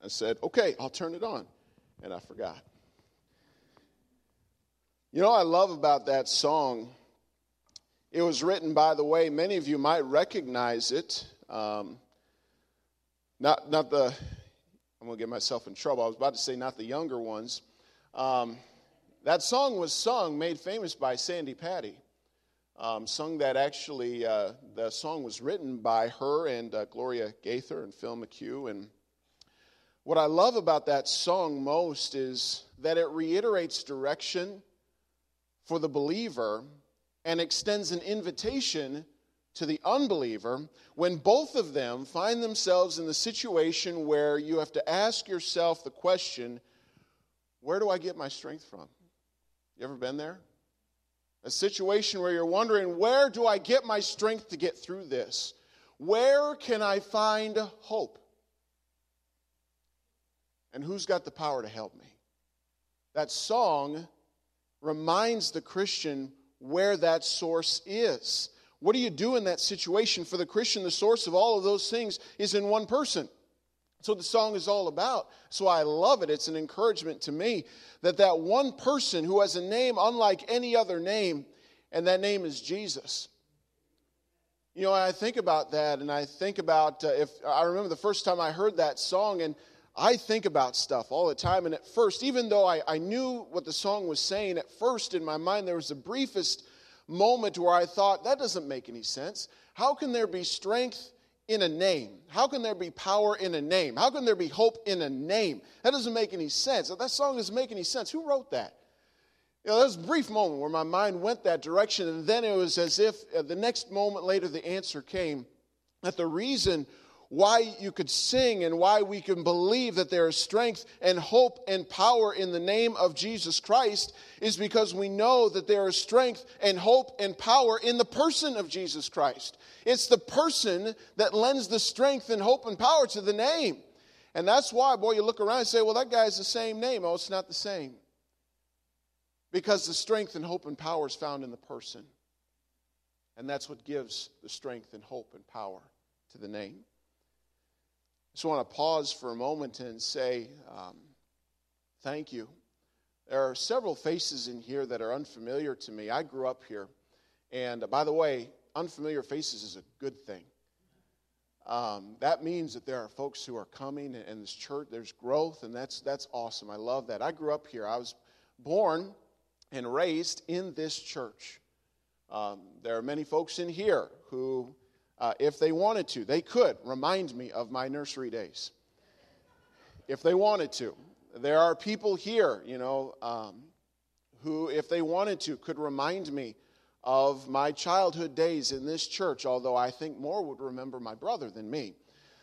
I said, okay, I'll turn it on. And I forgot. You know what I love about that song? It was written, by the way, many of you might recognize it. I'm going to get myself in trouble. I was about to say not the younger ones. That song was made famous by Sandi Patty. Sung that actually, the song was written by her and Gloria Gaither and Phil McHugh. And what I love about that song most is that it reiterates direction for the believer and extends an invitation to the unbeliever when both of them find themselves in the situation where you have to ask yourself the question, where do I get my strength from? You ever been there? A situation where you're wondering, where do I get my strength to get through this? Where can I find hope? And who's got the power to help me? That song reminds the Christian where that source is. What do you do in that situation? For the Christian, the source of all of those things is in one person. That's what the song is all about. So I love it. It's an encouragement to me that one person who has a name unlike any other name, and that name is Jesus. You know, I think about that, and I think about if I remember the first time I heard that song, and I think about stuff all the time. And at first, even though I knew what the song was saying, at first in my mind there was the briefest moment where I thought, that doesn't make any sense. How can there be strength in a name? How can there be power in a name? How can there be hope in a name? That doesn't make any sense. That song doesn't make any sense. Who wrote that? You know, there was a brief moment where my mind went that direction, and then it was as if the next moment later the answer came, that the reason why you could sing and why we can believe that there is strength and hope and power in the name of Jesus Christ is because we know that there is strength and hope and power in the person of Jesus Christ. It's the person that lends the strength and hope and power to the name. And that's why, boy, you look around and say, well, that guy's the same name. Oh, it's not the same. Because the strength and hope and power is found in the person. And that's what gives the strength and hope and power to the name. I just want to pause for a moment and say thank you. There are several faces in here that are unfamiliar to me. I grew up here. And by the way, unfamiliar faces is a good thing. That means that there are folks who are coming in this church. There's growth, and that's awesome. I love that. I grew up here. I was born and raised in this church. There are many folks in here who, if they wanted to, they could remind me of my nursery days. If they wanted to. There are people here, who, if they wanted to, could remind me of my childhood days in this church, although I think more would remember my brother than me.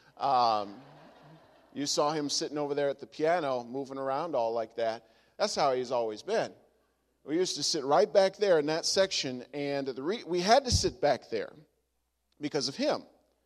You saw him sitting over there at the piano, moving around all like that. That's how he's always been. We used to sit right back there in that section, and we had to sit back there because of him.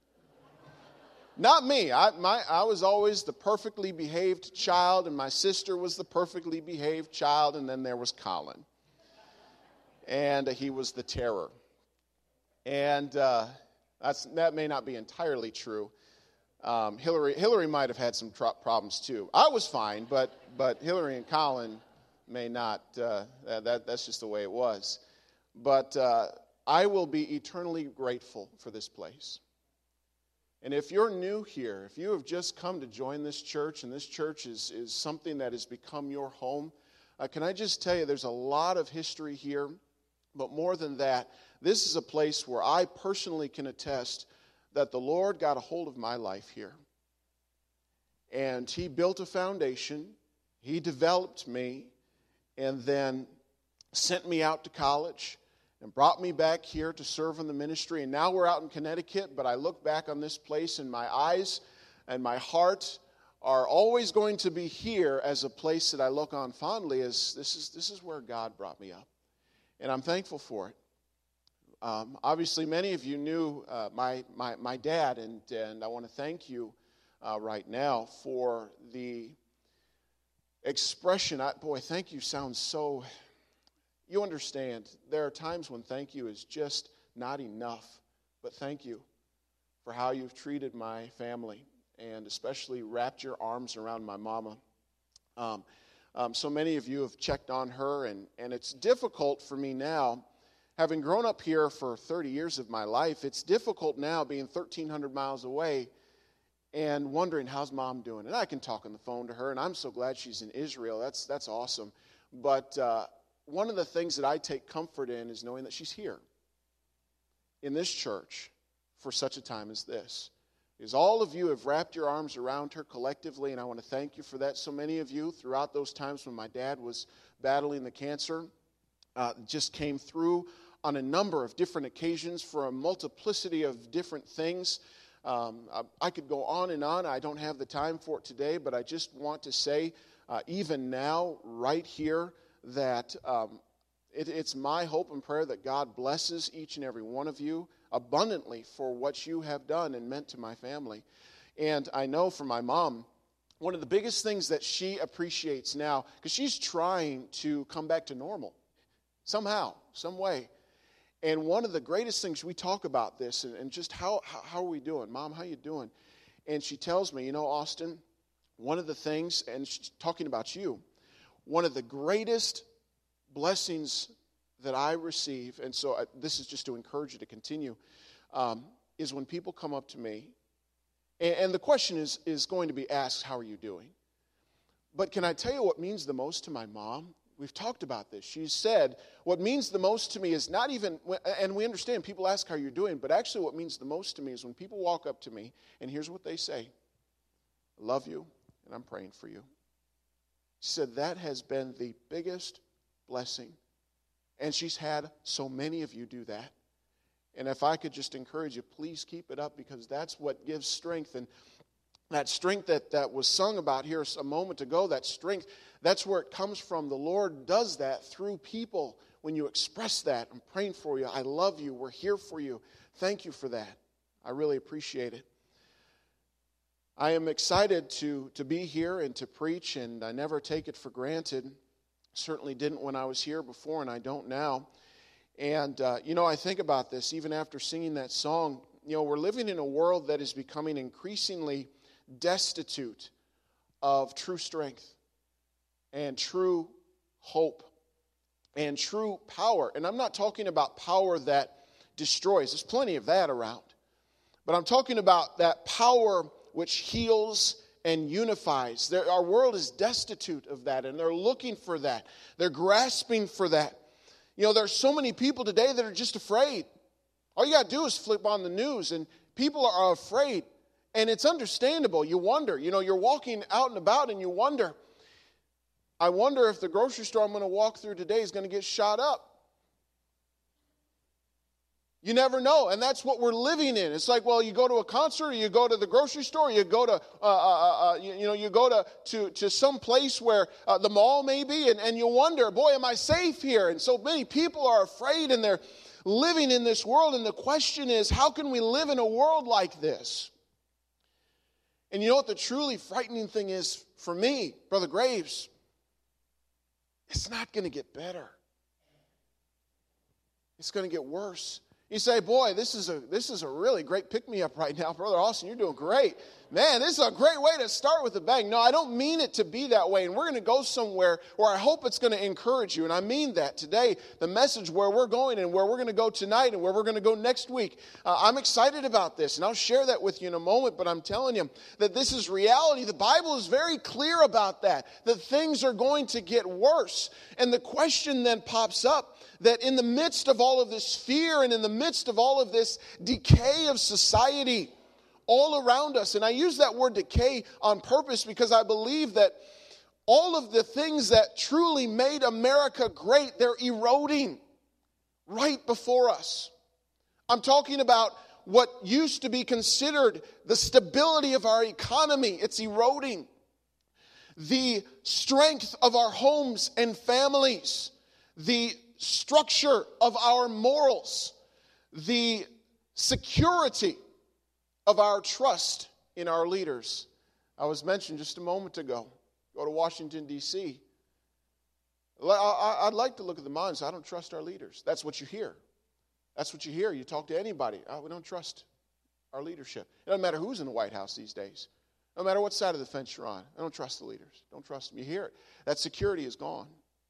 Not me. I was always the perfectly behaved child, and my sister was the perfectly behaved child, and then there was Colin. And he was the terror. And that may not be entirely true. Hillary might have had some problems too. I was fine, but Hillary and Colin may not. That's just the way it was. But I will be eternally grateful for this place. And if you're new here, if you have just come to join this church, and this church is something that has become your home, can I just tell you there's a lot of history here, but more than that, this is a place where I personally can attest that the Lord got a hold of my life here. And He built a foundation, He developed me, and then sent me out to college, and brought me back here to serve in the ministry. And now we're out in Connecticut, but I look back on this place, and my eyes and my heart are always going to be here as a place that I look on fondly as this is where God brought me up. And I'm thankful for it. Obviously, many of you knew my dad, and I want to thank you right now for the expression. Thank you sounds so... You understand, there are times when thank you is just not enough. But thank you for how you've treated my family and especially wrapped your arms around my mama. So many of you have checked on her, and it's difficult for me now, having grown up here for 30 years of my life, it's difficult now being 1,300 miles away and wondering, how's Mom doing? And I can talk on the phone to her, and I'm so glad she's in Israel. That's awesome. But one of the things that I take comfort in is knowing that she's here in this church for such a time as this. Because all of you have wrapped your arms around her collectively, and I want to thank you for that. So many of you, throughout those times when my dad was battling the cancer, just came through on a number of different occasions for a multiplicity of different things. I could go on and on. I don't have the time for it today, but I just want to say, even now, right here, that it's my hope and prayer that God blesses each and every one of you abundantly for what you have done and meant to my family. And I know for my mom, one of the biggest things that she appreciates now, because she's trying to come back to normal somehow, some way. And one of the greatest things, we talk about this and just how are we doing? Mom, how you doing? And she tells me, Austin, one of the things, and she's talking about you, one of the greatest blessings that I receive, and so this is just to encourage you to continue, is when people come up to me, and the question is going to be asked, how are you doing? But can I tell you what means the most to my mom? We've talked about this. She said, what means the most to me is not even, and we understand people ask how you're doing, but actually what means the most to me is when people walk up to me, and here's what they say: I love you, and I'm praying for you. She said that has been the biggest blessing. And she's had so many of you do that. And if I could just encourage you, please keep it up, because that's what gives strength. And that strength that was sung about here a moment ago, that strength, that's where it comes from. The Lord does that through people. When you express that, I'm praying for you, I love you, we're here for you. Thank you for that. I really appreciate it. I am excited to be here and to preach, and I never take it for granted. Certainly didn't when I was here before, and I don't now. And, I think about this, even after singing that song, we're living in a world that is becoming increasingly destitute of true strength and true hope and true power. And I'm not talking about power that destroys. There's plenty of that around. But I'm talking about that power which heals and unifies. Our world is destitute of that, and they're looking for that. They're grasping for that. There's so many people today that are just afraid. All you got to do is flip on the news, and people are afraid. And it's understandable. You wonder. You're walking out and about, and you wonder. I wonder if the grocery store I'm going to walk through today is going to get shot up. You never know, and that's what we're living in. It's like, well, you go to a concert, or you go to the grocery store, you go to, you go to some place where the mall may be, and you wonder, boy, am I safe here? And so many people are afraid, and they're living in this world. And the question is, how can we live in a world like this? And you know what the truly frightening thing is for me, Brother Graves? It's not going to get better. It's going to get worse. You say, boy, this is a really great pick-me-up right now. Brother Austin, you're doing great. Man, this is a great way to start with a bang. No, I don't mean it to be that way. And we're going to go somewhere where I hope it's going to encourage you. And I mean that today, the message where we're going and where we're going to go tonight and where we're going to go next week. I'm excited about this, and I'll share that with you in a moment. But I'm telling you that this is reality. The Bible is very clear about that things are going to get worse. And the question then pops up, that in the midst of all of this fear and in the midst of all of this decay of society all around us, and I use that word decay on purpose because I believe that all of the things that truly made America great, they're eroding right before us. I'm talking about what used to be considered the stability of our economy. It's eroding. The strength of our homes and families, the structure of our morals, the security of our trust in our leaders. I was mentioned just a moment ago, go to Washington, D.C. I'd like to look at the mind and say, I don't trust our leaders. That's what you hear. That's what you hear. You talk to anybody. We don't trust our leadership. It doesn't matter who's in the White House these days. No matter what side of the fence you're on. I don't trust the leaders. Don't trust them. You hear it. That security is gone.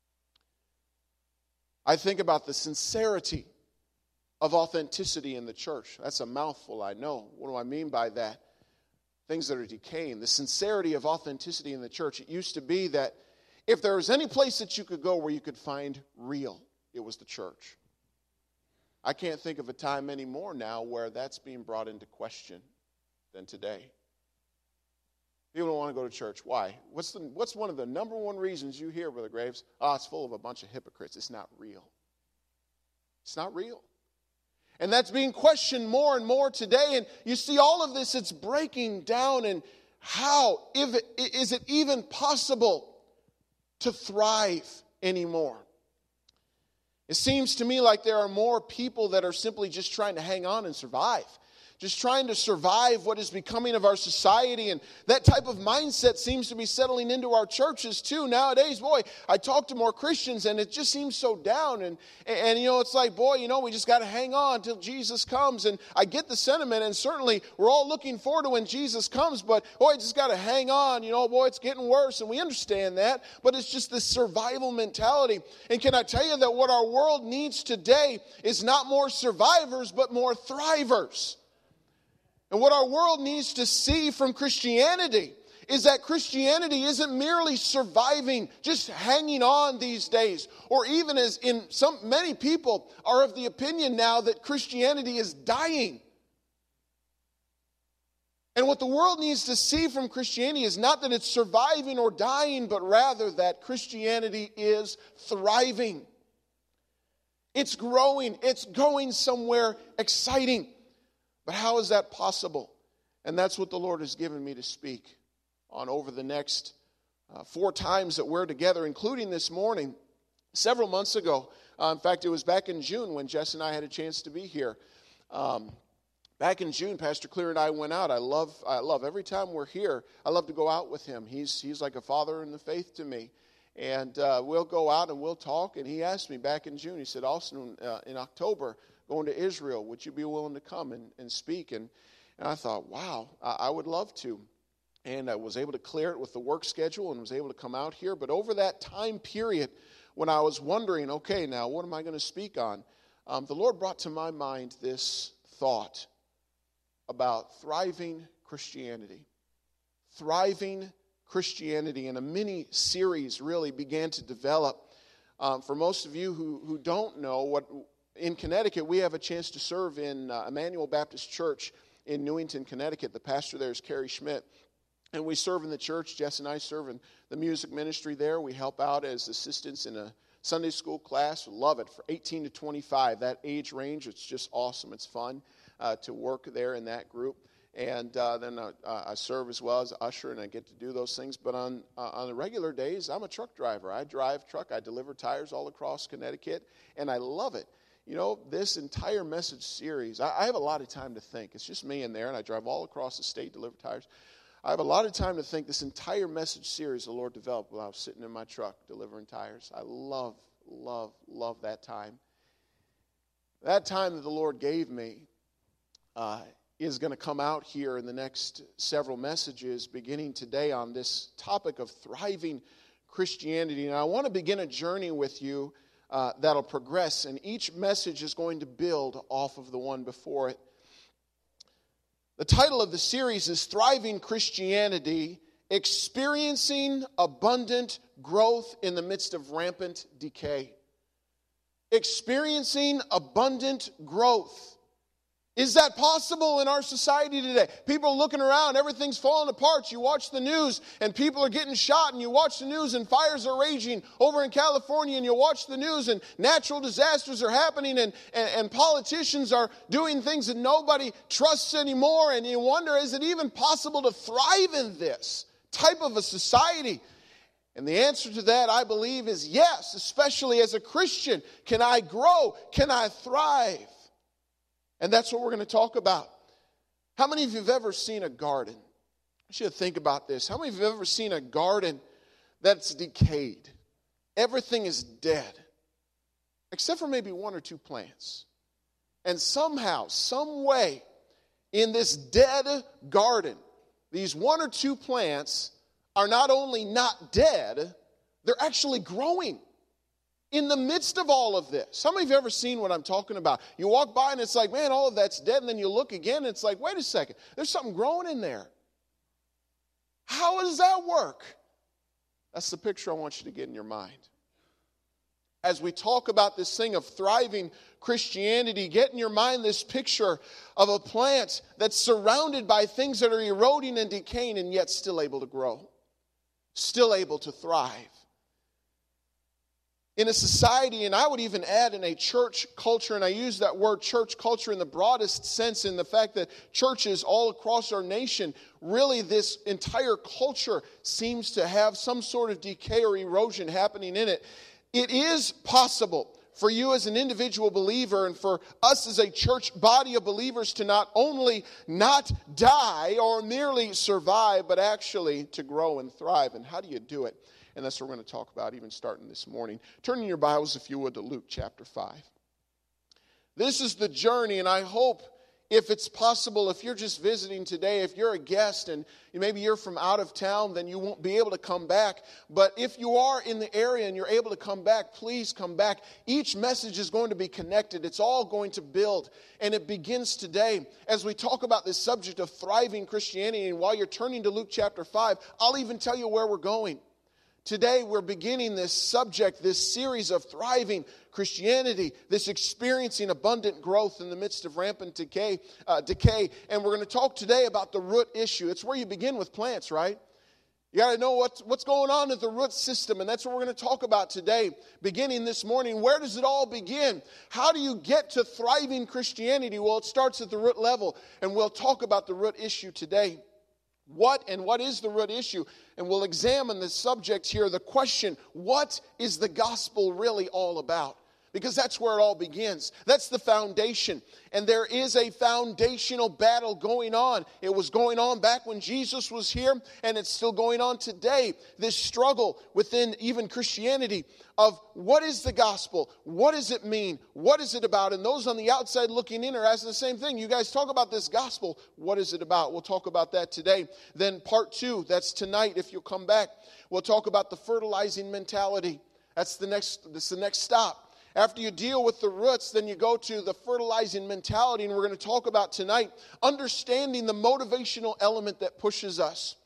I think about the sincerity of authenticity in the church. That's a mouthful, I know. What do I mean by that? Things that are decaying. The sincerity of authenticity in the church. It used to be that if there was any place that you could go where you could find real, it was the church. I can't think of a time anymore now where that's being brought into question than today. People don't want to go to church. Why? What's one of the number one reasons you hear, Brother Graves? It's full of a bunch of hypocrites. It's not real. It's not real. And that's being questioned more and more today. And you see all of this, it's breaking down. And how is it even possible to thrive anymore? It seems to me like there are more people that are simply just trying to hang on and survive. Just trying to survive what is becoming of our society. And that type of mindset seems to be settling into our churches too. Nowadays, boy, I talk to more Christians and it just seems so down. And it's like, boy, we just got to hang on till Jesus comes. And I get the sentiment, and certainly we're all looking forward to when Jesus comes. But, boy, just got to hang on. Boy, it's getting worse. And we understand that. But it's just this survival mentality. And can I tell you that what our world needs today is not more survivors, but more thrivers. And what our world needs to see from Christianity is that Christianity isn't merely surviving, just hanging on these days. Or even as many people are of the opinion now that Christianity is dying. And what the world needs to see from Christianity is not that it's surviving or dying, but rather that Christianity is thriving. It's growing. It's going somewhere exciting. But how is that possible? And that's what the Lord has given me to speak on over the next 4 times that we're together, including this morning. Several months ago, in fact, it was back in June when Jess and I had a chance to be here. Back in June, Pastor Clear and I went out. I love every time we're here, I love to go out with him. He's like a father in the faith to me. And we'll go out and we'll talk. And he asked me back in June, he said, Austin, in October, going to Israel, would you be willing to come and speak? And I thought, wow, I would love to. And I was able to clear it with the work schedule and was able to come out here. But over that time period, when I was wondering, okay, now what am I going to speak on? The Lord brought to my mind this thought about thriving Christianity. Thriving Christianity. And a mini series really began to develop. For most of you who don't know, in Connecticut, we have a chance to serve in Emmanuel Baptist Church in Newington, Connecticut. The pastor there is Kerry Schmidt. And we serve in the church. Jess and I serve in the music ministry there. We help out as assistants in a Sunday school class. We love it. For 18 to 25, that age range, it's just awesome. It's fun to work there in that group. And then I serve as well as an usher, and I get to do those things. But on the regular days, I'm a truck driver. I drive truck. I deliver tires all across Connecticut, and I love it. This entire message series, I have a lot of time to think. It's just me in there, and I drive all across the state, deliver tires. I have a lot of time to think. This entire message series the Lord developed while I was sitting in my truck delivering tires. I love, love, love that time. That time that the Lord gave me is going to come out here in the next several messages, beginning today on this topic of thriving Christianity. And I want to begin a journey with you that'll progress, and each message is going to build off of the one before it. The title of the series is Thriving Christianity, Experiencing Abundant Growth in the Midst of Rampant Decay. Experiencing abundant growth. Is that possible in our society today? People are looking around, everything's falling apart. You watch the news and people are getting shot, and you watch the news and fires are raging over in California, and you watch the news and natural disasters are happening, and politicians are doing things that nobody trusts anymore, and you wonder, is it even possible to thrive in this type of a society? And the answer to that, I believe, is yes, especially as a Christian. Can I grow? Can I thrive? And that's what we're going to talk about. How many of you have ever seen a garden? I should think about this. How many of you have ever seen a garden that's decayed? Everything is dead, except for maybe 1 or 2 plants. And somehow, some way, in this dead garden, these one or two plants are not only not dead, they're actually growing in the midst of all of this. How many of you have ever seen what I'm talking about? You walk by and it's like, man, all of that's dead, and then you look again and it's like, wait a second, there's something growing in there. How does that work? That's the picture I want you to get in your mind. As we talk about this thing of thriving Christianity, get in your mind this picture of a plant that's surrounded by things that are eroding and decaying and yet still able to grow, still able to thrive. In a society, and I would even add in a church culture, and I use that word church culture in the broadest sense, in the fact that churches all across our nation, really this entire culture seems to have some sort of decay or erosion happening in it. It is possible for you as an individual believer and for us as a church body of believers to not only not die or merely survive, but actually to grow and thrive. And how do you do it? And that's what we're going to talk about even starting this morning. Turn in your Bibles, if you would, to Luke chapter 5. This is the journey, and I hope, if it's possible, if you're just visiting today, if you're a guest and maybe you're from out of town, then you won't be able to come back. But if you are in the area and you're able to come back, please come back. Each message is going to be connected. It's all going to build. And it begins today as we talk about this subject of thriving Christianity. And while you're turning to Luke chapter 5, I'll even tell you where we're going. Today we're beginning this subject, this series of thriving Christianity, this experiencing abundant growth in the midst of rampant decay. And we're going to talk today about the root issue. It's where you begin with plants, right? You got to know what's going on at the root system, and that's what we're going to talk about today, beginning this morning. Where does it all begin? How do you get to thriving Christianity? Well, it starts at the root level, and we'll talk about the root issue today. What is the root issue? And we'll examine the subject here, the question, what is the gospel really all about? Because that's where it all begins. That's the foundation. And there is a foundational battle going on. It was going on back when Jesus was here, and it's still going on today. This struggle within even Christianity of what is the gospel? What does it mean? What is it about? And those on the outside looking in are asking the same thing. You guys talk about this gospel. What is it about? We'll talk about that today. Then part 2, that's tonight if you'll come back. We'll talk about the fertilizing mentality. That's the next stop. After you deal with the roots, then you go to the fertilizing mentality, and we're going to talk about tonight understanding the motivational element that pushes us.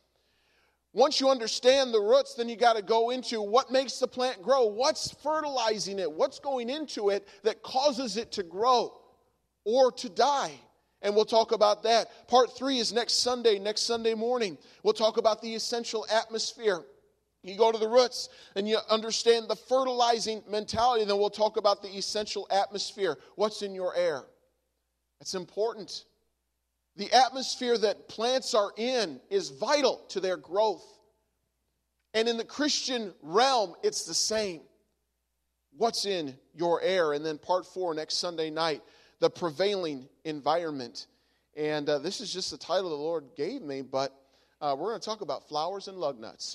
Once you understand the roots, then you got to go into what makes the plant grow. What's fertilizing it? What's going into it that causes it to grow or to die? And we'll talk about that. Part 3 is next Sunday morning. We'll talk about the essential atmosphere. You go to the roots and you understand the fertilizing mentality. Then we'll talk about the essential atmosphere. What's in your air? That's important. The atmosphere that plants are in is vital to their growth. And in the Christian realm, it's the same. What's in your air? And then part 4, next Sunday night, the prevailing environment. And this is just the title the Lord gave me, but we're going to talk about flowers and lug nuts.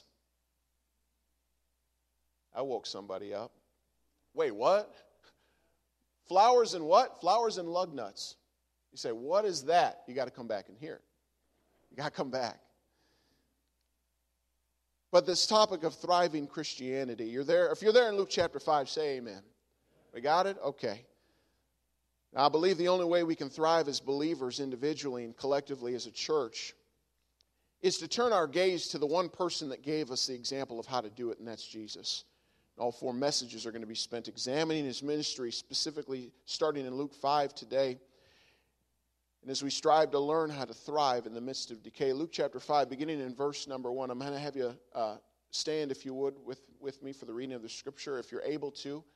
I woke somebody up. Wait, what? Flowers and what? Flowers and lug nuts. You say, what is that? You got to come back and hear it. You got to come back. But this topic of thriving Christianity, you're there. If you're there in Luke chapter 5, say amen. We got it? Okay. Now, I believe the only way we can thrive as believers individually and collectively as a church is to turn our gaze to the one person that gave us the example of how to do it, and that's Jesus. All 4 messages are going to be spent examining his ministry, specifically starting in Luke 5 today. And as we strive to learn how to thrive in the midst of decay, Luke chapter 5, beginning in verse number 1, I'm going to have you stand, if you would, with me for the reading of the scripture, if you're able to.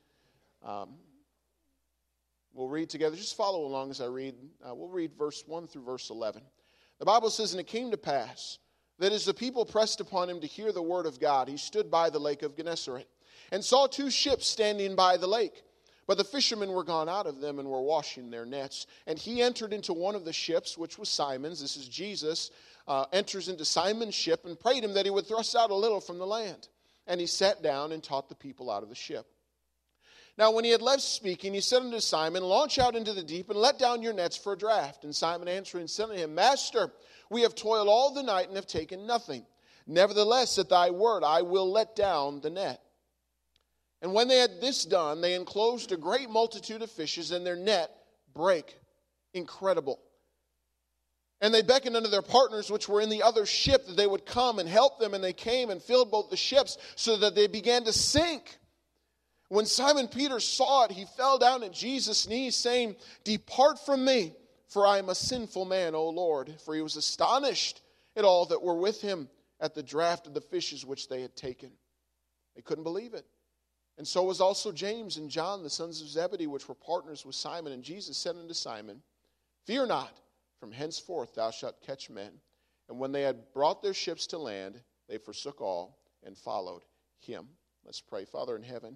We'll read together. Just follow along as I read. We'll read verse 1 through verse 11. The Bible says, "And it came to pass that as the people pressed upon him to hear the word of God, he stood by the lake of Gennesaret, and saw 2 ships standing by the lake. But the fishermen were gone out of them and were washing their nets. And he entered into one of the ships, which was Simon's." This is Jesus, enters into Simon's ship and prayed him that he would thrust out a little from the land. And he sat down and taught the people out of the ship. Now when he had left speaking, he said unto Simon, Launch out into the deep, and let down your nets for a draught. And Simon answering said unto him, Master, we have toiled all the night, and have taken nothing. Nevertheless, at thy word, I will let down the net. And when they had this done, they enclosed a great multitude of fishes, and their net brake. Incredible. And they beckoned unto their partners which were in the other ship that they would come and help them. And they came and filled both the ships, so that they began to sink. When Simon Peter saw it, he fell down at Jesus' knees, saying, Depart from me, for I am a sinful man, O Lord. For he was astonished at all that were with him at the draught of the fishes which they had taken. They couldn't believe it. And so was also James and John, the sons of Zebedee, which were partners with Simon. And Jesus said unto Simon, Fear not, from henceforth thou shalt catch men. And when they had brought their ships to land, they forsook all and followed him. Let's pray. Father in heaven,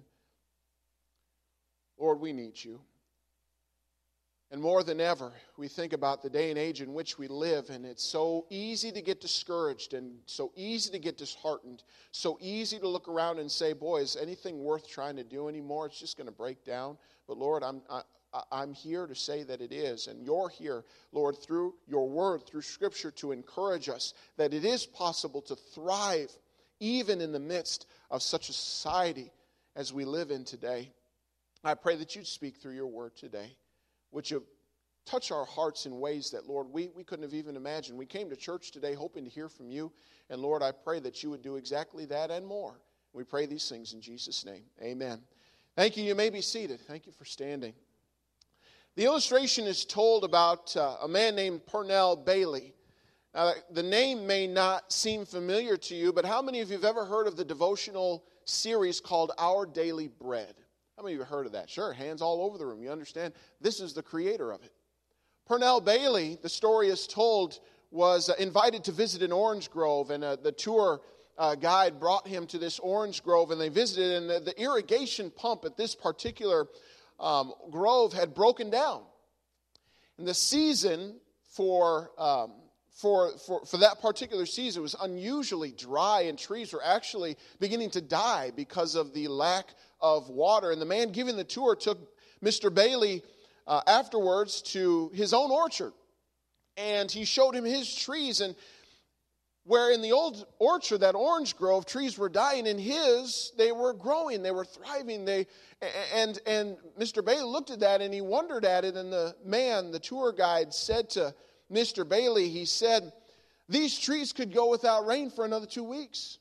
Lord, we need you. And more than ever, we think about the day and age in which we live, and it's so easy to get discouraged and so easy to get disheartened, so easy to look around and say, boy, is anything worth trying to do anymore? It's just going to break down. But Lord, I'm here to say that it is, and you're here, Lord, through your word, through Scripture, to encourage us that it is possible to thrive even in the midst of such a society as we live in today. I pray that you'd speak through your word today. Would you touch our hearts in ways that, Lord, we couldn't have even imagined. We came to church today hoping to hear from you. And, Lord, I pray that you would do exactly that and more. We pray these things in Jesus' name. Amen. Thank you. You may be seated. Thank you for standing. The illustration is told about a man named Pernell Bailey. The name may not seem familiar to you, but how many of you have ever heard of the devotional series called Our Daily Bread? How many of you have heard of that? Sure, hands all over the room. You understand? This is the creator of it. Pernell Bailey, the story is told, was invited to visit an orange grove, and the tour guide brought him to this orange grove, and they visited, and the irrigation pump at this particular grove had broken down. And the season for that particular season was unusually dry, and trees were actually beginning to die because of the lack of water. And the man giving the tour took Mr. Bailey afterwards to his own orchard, and he showed him his trees. And where in the old orchard, that orange grove, trees were dying, in his, they were growing, they were thriving. And Mr. Bailey looked at that and he wondered at it. And the tour guide, said to Mr. Bailey, he said, these trees could go without rain for another 2 weeks.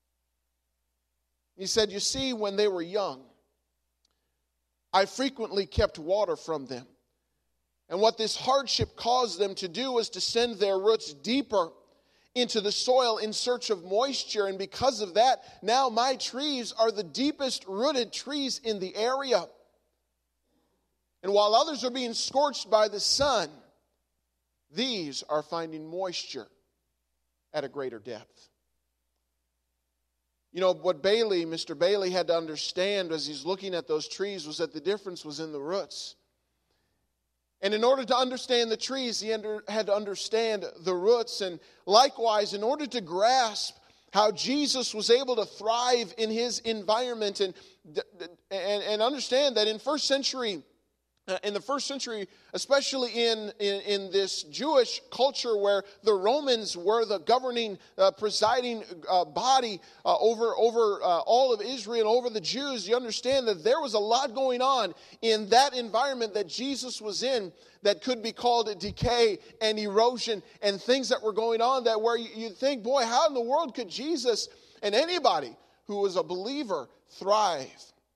He said, you see, when they were young, I frequently kept water from them. And what this hardship caused them to do was to send their roots deeper into the soil in search of moisture. And because of that, now my trees are the deepest rooted trees in the area. And while others are being scorched by the sun, these are finding moisture at a greater depth. You know, what Mr. Bailey had to understand as he's looking at those trees was that the difference was in the roots. And in order to understand the trees, he had to understand the roots. And likewise, in order to grasp how Jesus was able to thrive in his environment and understand that in the first century, especially in this Jewish culture where the Romans were the governing, presiding body over all of Israel, over the Jews, you understand that there was a lot going on in that environment that Jesus was in that could be called decay and erosion and things that were going on that where you'd think, boy, how in the world could Jesus and anybody who was a believer thrive?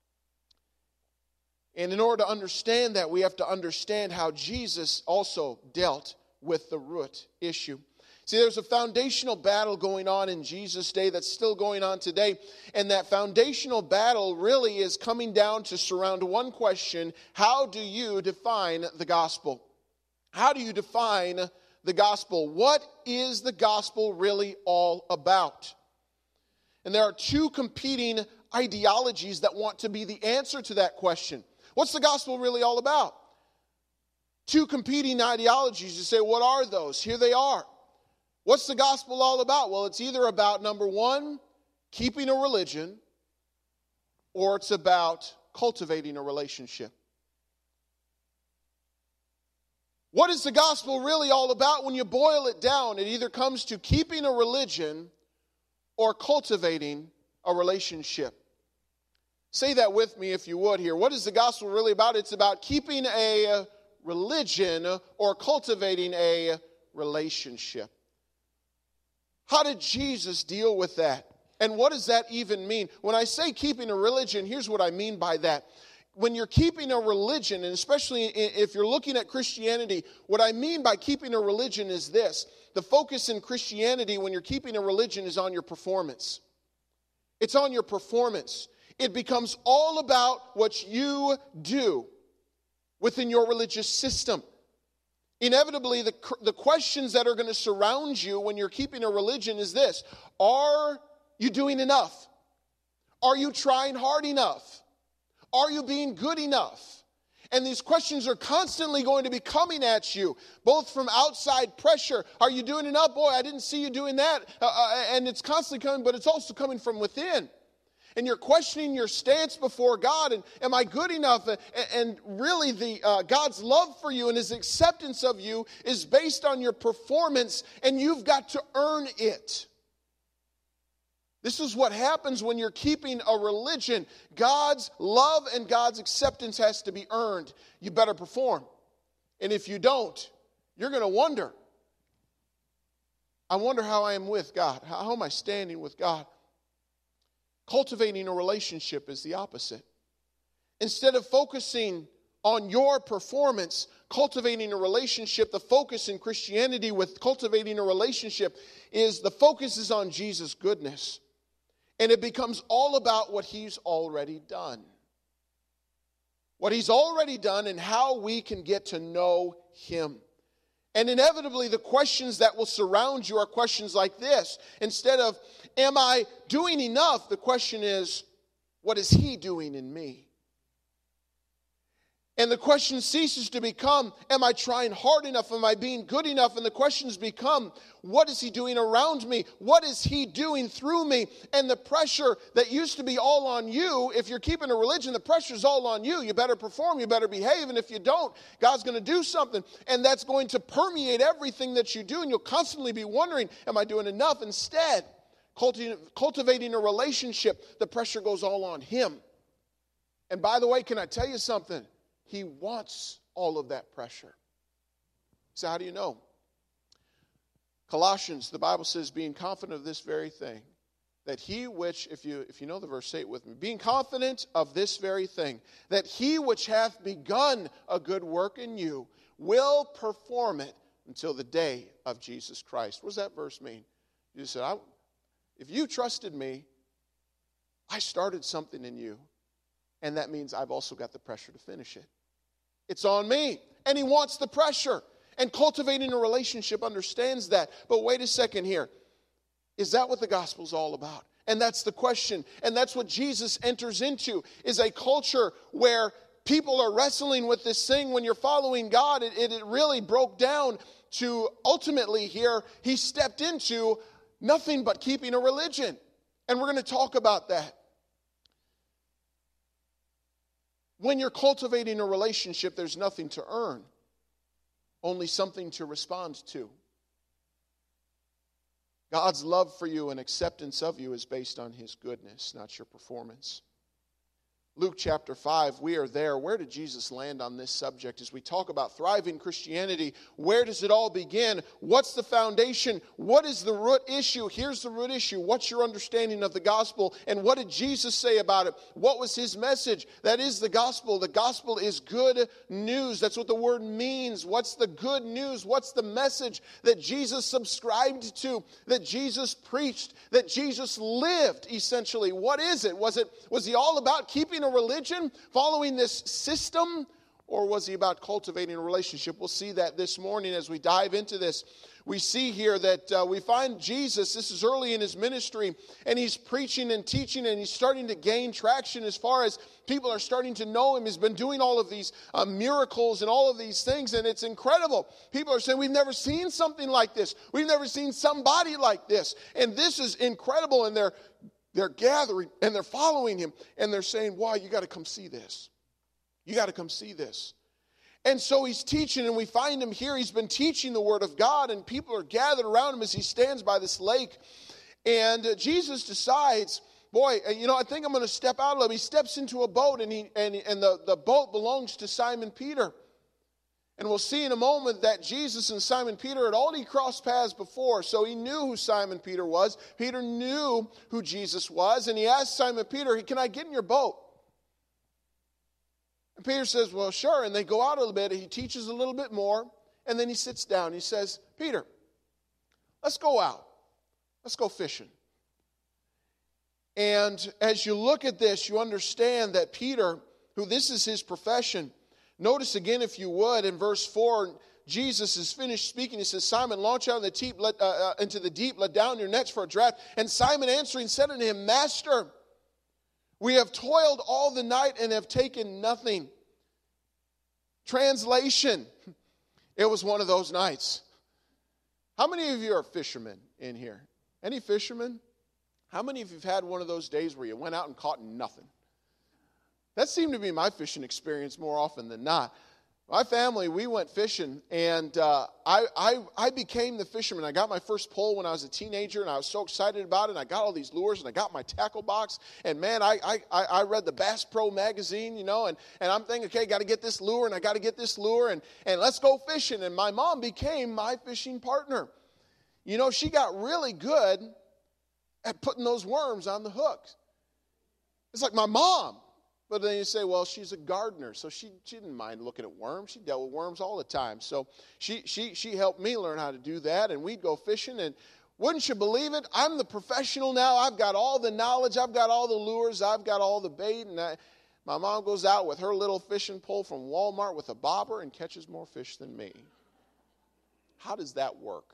And in order to understand that, we have to understand how Jesus also dealt with the root issue. See, there's a foundational battle going on in Jesus' day that's still going on today. And that foundational battle really is coming down to surround one question: how do you define the gospel? How do you define the gospel? What is the gospel really all about? And there are two competing ideologies that want to be the answer to that question. What's the gospel really all about? Two competing ideologies. You say, what are those? Here they are. What's the gospel all about? Well, it's either about, number one, keeping a religion, or it's about cultivating a relationship. What is the gospel really all about? When you boil it down, it either comes to keeping a religion or cultivating a relationship. Say that with me if you would here. What is the gospel really about? It's about keeping a religion or cultivating a relationship. How did Jesus deal with that? And what does that even mean? When I say keeping a religion, here's what I mean by that. When you're keeping a religion, and especially if you're looking at Christianity, what I mean by keeping a religion is this. The focus in Christianity when you're keeping a religion is on your performance. It's on your performance. It becomes all about what you do within your religious system. Inevitably, the questions that are going to surround you when you're keeping a religion is this. Are you doing enough? Are you trying hard enough? Are you being good enough? And these questions are constantly going to be coming at you, both from outside pressure. Are you doing enough? Boy, I didn't see you doing that. And it's constantly coming, but it's also coming from within. And you're questioning your stance before God. And am I good enough? And really, God's love for you and His acceptance of you is based on your performance, and you've got to earn it. This is what happens when you're keeping a religion. God's love and God's acceptance has to be earned. You better perform. And if you don't, you're going to wonder. I wonder how I am with God. How am I standing with God? Cultivating a relationship is the opposite. Instead of focusing on your performance, cultivating a relationship, the focus in Christianity with cultivating a relationship is the focus is on Jesus' goodness. And it becomes all about what He's already done. What He's already done and how we can get to know Him. And inevitably, the questions that will surround you are questions like this. Instead of, am I doing enough? The question is, what is He doing in me? And the question ceases to become, am I trying hard enough? Am I being good enough? And the questions become, what is He doing around me? What is He doing through me? And the pressure that used to be all on you, if you're keeping a religion, the pressure is all on you. You better perform, you better behave, and if you don't, God's going to do something. And that's going to permeate everything that you do, and you'll constantly be wondering, am I doing enough? Instead, cultivating a relationship, the pressure goes all on Him. And by the way, can I tell you something? He wants all of that pressure. So how do you know? Colossians, the Bible says, being confident of this very thing, that He which, if you know the verse, say it with me, being confident of this very thing, that He which hath begun a good work in you will perform it until the day of Jesus Christ. What does that verse mean? You said, if you trusted me, I started something in you, and that means I've also got the pressure to finish it. It's on me. And He wants the pressure. And cultivating a relationship understands that. But wait a second here. Is that what the gospel's all about? And that's the question. And that's what Jesus enters into, is a culture where people are wrestling with this thing. When you're following God, it really broke down to ultimately here, He stepped into nothing but keeping a religion. And we're going to talk about that. When you're cultivating a relationship, there's nothing to earn, only something to respond to. God's love for you and acceptance of you is based on His goodness, not your performance. Luke chapter 5, we are there. Where did Jesus land on this subject? As we talk about thriving Christianity, where does it all begin? What's the foundation? What is the root issue? Here's the root issue. What's your understanding of the gospel? And what did Jesus say about it? What was His message? That is the gospel. The gospel is good news. That's what the word means. What's the good news? What's the message that Jesus subscribed to, that Jesus preached, that Jesus lived, essentially? What is it? Was He all about keeping a religion, following this system, or was He about cultivating a relationship? We'll see that this morning as we dive into this. We see here that we find Jesus, this is early in His ministry, and He's preaching and teaching, and He's starting to gain traction as far as people are starting to know Him. He's been doing all of these miracles and all of these things, and it's incredible. People are saying, we've never seen something like this. We've never seen somebody like this. And this is incredible, and they're they're gathering and they're following him. And they're saying, "Why, you got to come see this. You got to come see this." And so he's teaching, and we find him here. He's been teaching the word of God, and people are gathered around him as he stands by this lake. And Jesus decides, boy, I think I'm going to step out a little. He steps into a boat, and the boat belongs to Simon Peter. And we'll see in a moment that Jesus and Simon Peter had already crossed paths before, so he knew who Simon Peter was. Peter knew who Jesus was, and he asked Simon Peter, "Can I get in your boat?" And Peter says, "Well, sure." And they go out a little bit. He teaches a little bit more, and then he sits down. He says, "Peter, let's go out. Let's go fishing." And as you look at this, you understand that Peter, who this is his profession, notice again, if you would, in verse 4, Jesus is finished speaking. He says, "Simon, launch out into the deep, let down your nets for a draught." And Simon answering said unto him, "Master, we have toiled all the night and have taken nothing." Translation, it was one of those nights. How many of you are fishermen in here? Any fishermen? How many of you have had one of those days where you went out and caught nothing? That seemed to be my fishing experience more often than not. My family, we went fishing, and I became the fisherman. I got my first pole when I was a teenager, and I was so excited about it. And I got all these lures, and I got my tackle box. And man, I read the Bass Pro magazine, and I'm thinking, okay, got to get this lure, and I got to get this lure, and let's go fishing. And my mom became my fishing partner. She got really good at putting those worms on the hooks. It's like my mom. But then you say, well, she's a gardener, so she didn't mind looking at worms. She dealt with worms all the time. So she helped me learn how to do that, and we'd go fishing. And wouldn't you believe it? I'm the professional now. I've got all the knowledge. I've got all the lures. I've got all the bait. And my mom goes out with her little fishing pole from Walmart with a bobber and catches more fish than me. How does that work?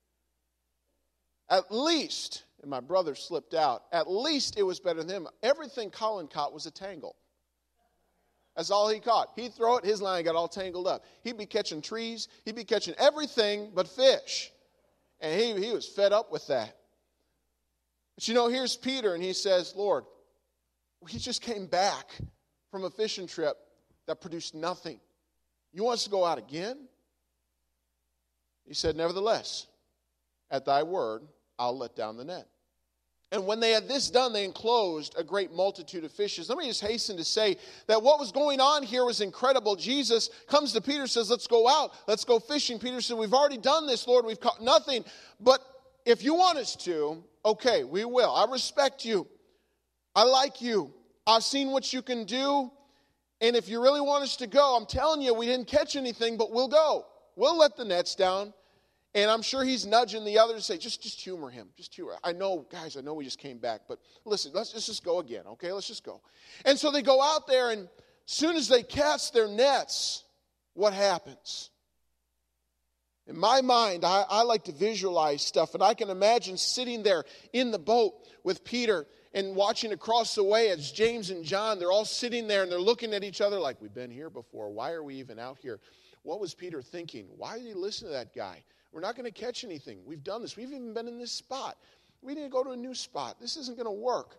At least, and my brother slipped out, at least it was better than him. Everything Colin caught was a tangle. That's all he caught. He'd throw it, his line got all tangled up. He'd be catching trees. He'd be catching everything but fish. And he was fed up with that. But here's Peter, and he says, "Lord, we just came back from a fishing trip that produced nothing. You want us to go out again?" He said, "Nevertheless, at thy word, I'll let down the net." And when they had this done, they enclosed a great multitude of fishes. Let me just hasten to say that what was going on here was incredible. Jesus comes to Peter and says, "Let's go out. Let's go fishing." Peter said, "We've already done this, Lord. We've caught nothing. But if you want us to, okay, we will. I respect you. I like you. I've seen what you can do. And if you really want us to go, I'm telling you, we didn't catch anything, but we'll go. We'll let the nets down." And I'm sure he's nudging the others to say, just humor him. Just humor. I know, guys, I know we just came back, but listen, let's just go again, okay? Let's just go. And so they go out there, and as soon as they cast their nets, what happens? In my mind, I like to visualize stuff, and I can imagine sitting there in the boat with Peter and watching across the way as James and John, they're all sitting there, and they're looking at each other like, we've been here before. Why are we even out here? What was Peter thinking? Why did he listen to that guy? We're not going to catch anything. We've done this. We've even been in this spot. We need to go to a new spot. This isn't going to work.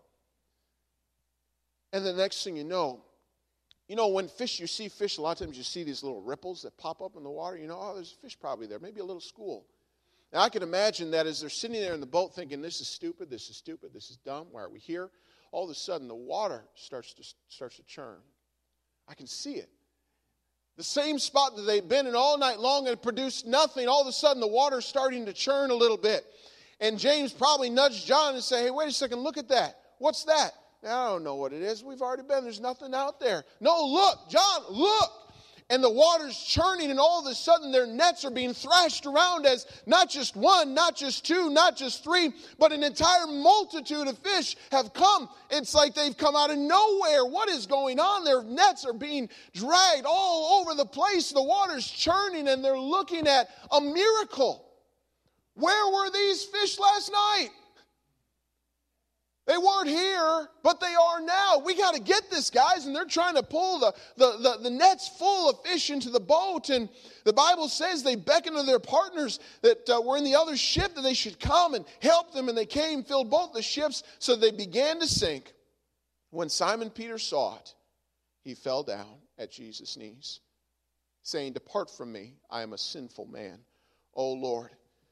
And the next thing you know, when you see fish, a lot of times you see these little ripples that pop up in the water. Oh, there's a fish probably there, maybe a little school. Now, I can imagine that as they're sitting there in the boat thinking, this is stupid, this is dumb, why are we here? All of a sudden, the water starts to churn. I can see it. The same spot that they'd been in all night long and produced nothing, all of a sudden the water's starting to churn a little bit. And James probably nudged John and say, "Hey, wait a second, look at that. What's that?" "I don't know what it is. We've already been. There's nothing out there." "No, look, John, look." And the water's churning, and all of a sudden their nets are being thrashed around as not just one, not just two, not just three, but an entire multitude of fish have come. It's like they've come out of nowhere. What is going on? Their nets are being dragged all over the place. The water's churning, and they're looking at a miracle. Where were these fish last night? They weren't here, but they are now. We got to get this, guys. And they're trying to pull the nets full of fish into the boat. And the Bible says they beckoned to their partners that were in the other ship that they should come and help them. And they came, filled both the ships, so they began to sink. When Simon Peter saw it, he fell down at Jesus' knees, saying, "Depart from me, I am a sinful man, O Lord."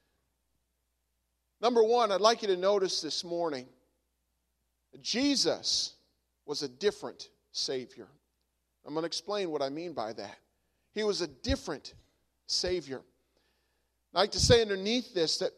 Number one, I'd like you to notice this morning, Jesus was a different Savior. I'm going to explain what I mean by that. He was a different Savior. I'd like to say underneath this that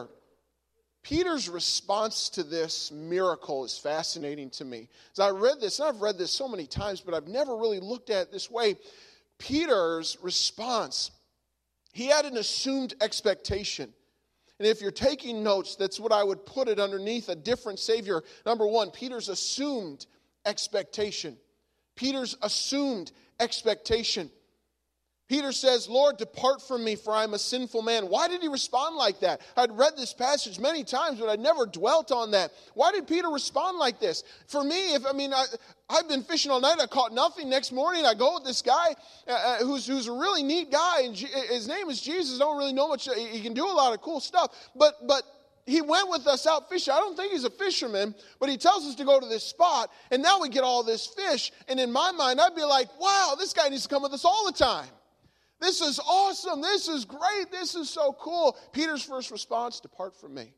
Peter's response to this miracle is fascinating to me. As I read this, and I've read this so many times, but I've never really looked at it this way. Peter's response, he had an assumed expectation. And if you're taking notes, that's what I would put it underneath, a different Savior. Number one, Peter's assumed expectation. Peter's assumed expectation. Peter says, "Lord, depart from me, for I am a sinful man." Why did he respond like that? I'd read this passage many times, but I'd never dwelt on that. Why did Peter respond like this? For me, I've been fishing all night. I caught nothing. Next morning, I go with this guy who's a really neat guy, and his name is Jesus. I don't really know much. He can do a lot of cool stuff, but he went with us out fishing. I don't think he's a fisherman, but he tells us to go to this spot, and now we get all this fish. And in my mind, I'd be like, wow, this guy needs to come with us all the time. This is awesome. This is great. This is so cool. Peter's first response, "Depart from me."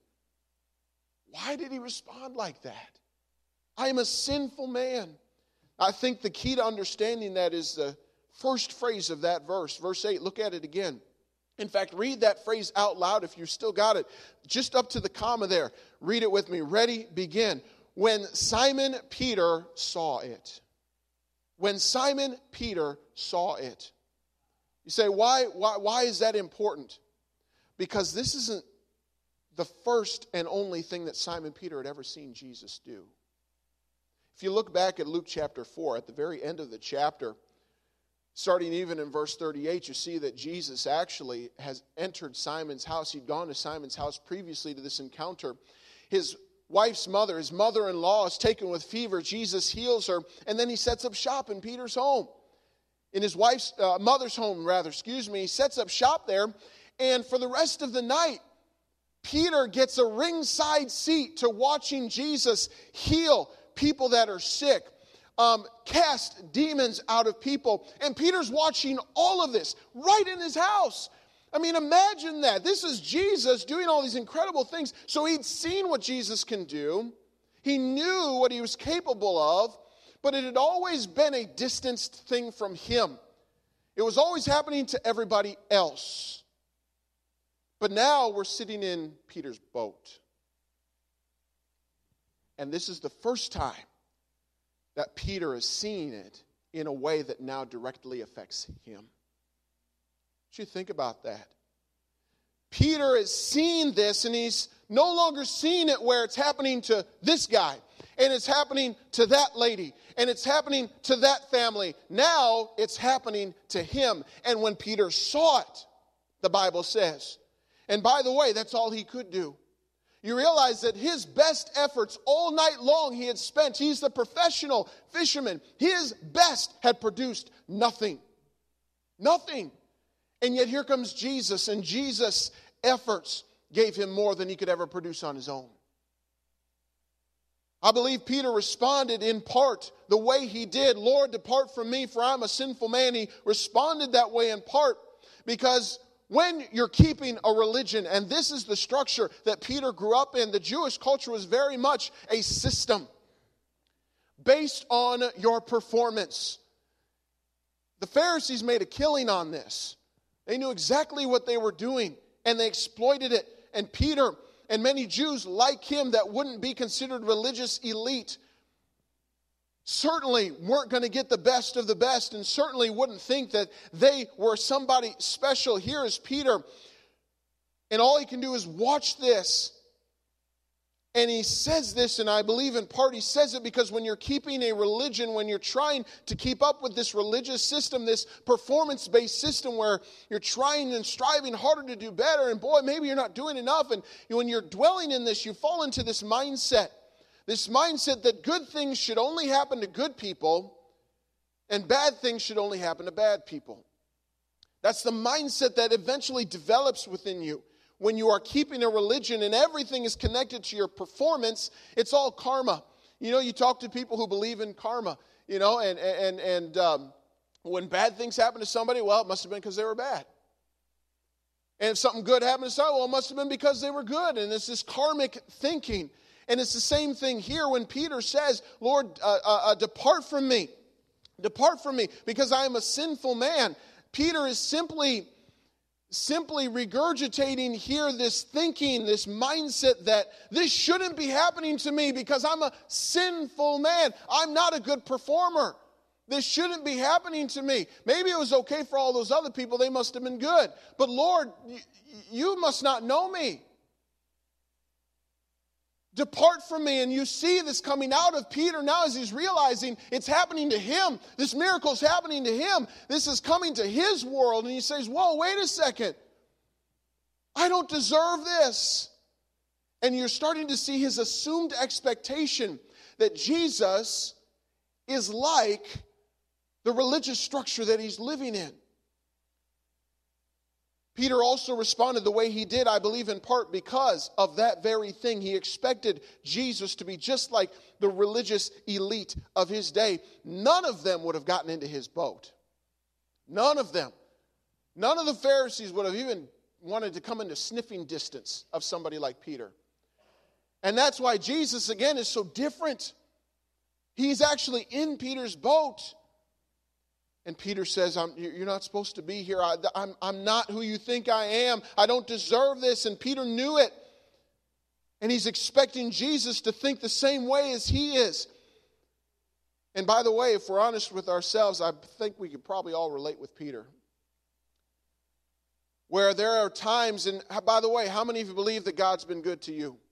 Why did he respond like that? I am a sinful man. I think the key to understanding that is the first phrase of that verse. Verse 8, look at it again. In fact, read that phrase out loud if you still got it. Just up to the comma there. Read it with me. Ready, begin. When Simon Peter saw it. When Simon Peter saw it. You say, why is that important? Because this isn't the first and only thing that Simon Peter had ever seen Jesus do. If you look back at Luke chapter 4, at the very end of the chapter, starting even in verse 38, you see that Jesus actually has entered Simon's house. He'd gone to Simon's house previously to this encounter. His wife's mother, his mother-in-law, is taken with fever. Jesus heals her, and then he sets up shop in Peter's home. In his wife's mother's home, he sets up shop there, and for the rest of the night, Peter gets a ringside seat to watching Jesus heal people that are sick, cast demons out of people, and Peter's watching all of this right in his house. I mean, imagine that. This is Jesus doing all these incredible things. So he'd seen what Jesus can do. He knew what he was capable of. But it had always been a distanced thing from him. It was always happening to everybody else. But now we're sitting in Peter's boat. And this is the first time that Peter is seeing it in a way that now directly affects him. You think about that. Peter is seeing this, and he's no longer seeing it where it's happening to this guy, and it's happening to that lady, and it's happening to that family. Now it's happening to him. And when Peter saw it, the Bible says, and by the way, that's all he could do. You realize that his best efforts all night long he had spent, he's the professional fisherman, his best had produced nothing. Nothing. And yet here comes Jesus, and Jesus' efforts gave him more than he could ever produce on his own. I believe Peter responded in part the way he did. "Lord, depart from me, for I'm a sinful man." He responded that way in part because when you're keeping a religion, and this is the structure that Peter grew up in, the Jewish culture was very much a system based on your performance. The Pharisees made a killing on this. They knew exactly what they were doing, and they exploited it. And Peter and many Jews like him that wouldn't be considered religious elite certainly weren't going to get the best of the best, and certainly wouldn't think that they were somebody special. Here is Peter, and all he can do is watch this. And he says this, and I believe in part he says it because when you're keeping a religion, when you're trying to keep up with this religious system, this performance-based system where you're trying and striving harder to do better, and boy, maybe you're not doing enough, and when you're dwelling in this, you fall into this mindset This mindset that good things should only happen to good people and bad things should only happen to bad people. That's the mindset that eventually develops within you. When you are keeping a religion and everything is connected to your performance, it's all karma. You know, you talk to people who believe in karma, you know, and when bad things happen to somebody, well, it must have been because they were bad. And if something good happened to somebody, well, it must have been because they were good. And it's this karmic thinking. And it's the same thing here when Peter says, Lord, depart from me. Depart from me, because I am a sinful man. Peter is simply regurgitating here this thinking, this mindset that this shouldn't be happening to me because I'm a sinful man. I'm not a good performer. This shouldn't be happening to me. Maybe it was okay for all those other people. They must have been good. But Lord, you must not know me. Depart from me. And you see this coming out of Peter now as he's realizing it's happening to him. This miracle is happening to him. This is coming to his world. And he says, whoa, wait a second. I don't deserve this. And you're starting to see his assumed expectation that Jesus is like the religious structure that he's living in. Peter also responded the way he did, I believe, in part because of that very thing. He expected Jesus to be just like the religious elite of his day. None of them would have gotten into his boat. None of them. None of the Pharisees would have even wanted to come into sniffing distance of somebody like Peter. And that's why Jesus, again, is so different. He's actually in Peter's boat. And Peter says, you're not supposed to be here. I'm not who you think I am. I don't deserve this. And Peter knew it. And he's expecting Jesus to think the same way as he is. And by the way, if we're honest with ourselves, I think we could probably all relate with Peter. Where there are times, and by the way, how many of you believe that God's been good to you?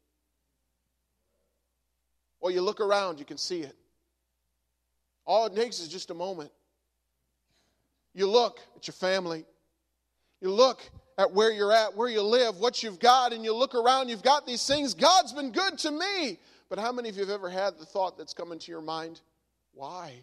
Well, you look around, you can see it. All it takes is just a moment. You look at your family. You look at where you're at, where you live, what you've got, and you look around, you've got these things. God's been good to me. But how many of you have ever had the thought that's come into your mind? Why?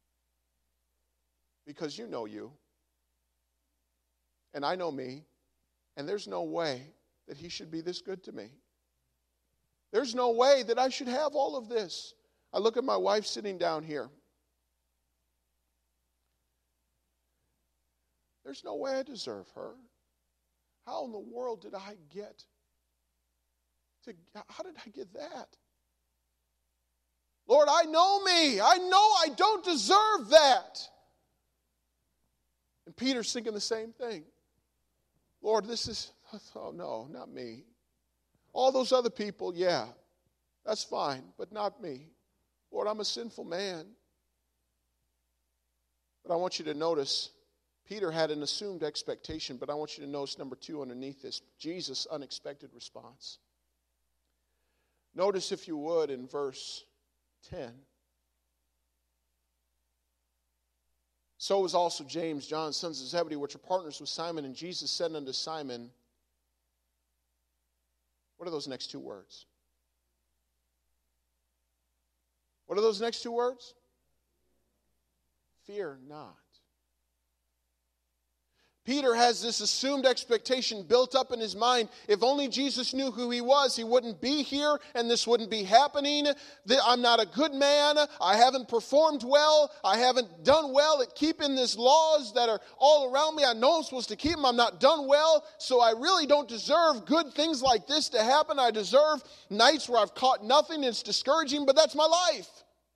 Because you know you. And I know me. And there's no way that he should be this good to me. There's no way that I should have all of this. I look at my wife sitting down here. There's no way I deserve her. How in the world did I get how did I get that? Lord, I know me. I know I don't deserve that. And Peter's thinking the same thing. Lord, oh no, not me. All those other people, yeah, that's fine, but not me. Lord, I'm a sinful man. But I want you to notice, Peter had an assumed expectation, but I want you to notice number 2 underneath this, Jesus' unexpected response. Notice, if you would, in verse 10. So was also James, John, sons of Zebedee, which are partners with Simon. And Jesus said unto Simon, what are those next 2 words? What are those next 2 words? Fear not. Peter has this assumed expectation built up in his mind. If only Jesus knew who he was, he wouldn't be here and this wouldn't be happening. I'm not a good man. I haven't performed well. I haven't done well at keeping these laws that are all around me. I know I'm supposed to keep them. I'm not done well. So I really don't deserve good things like this to happen. I deserve nights where I've caught nothing and it's discouraging, but that's my life.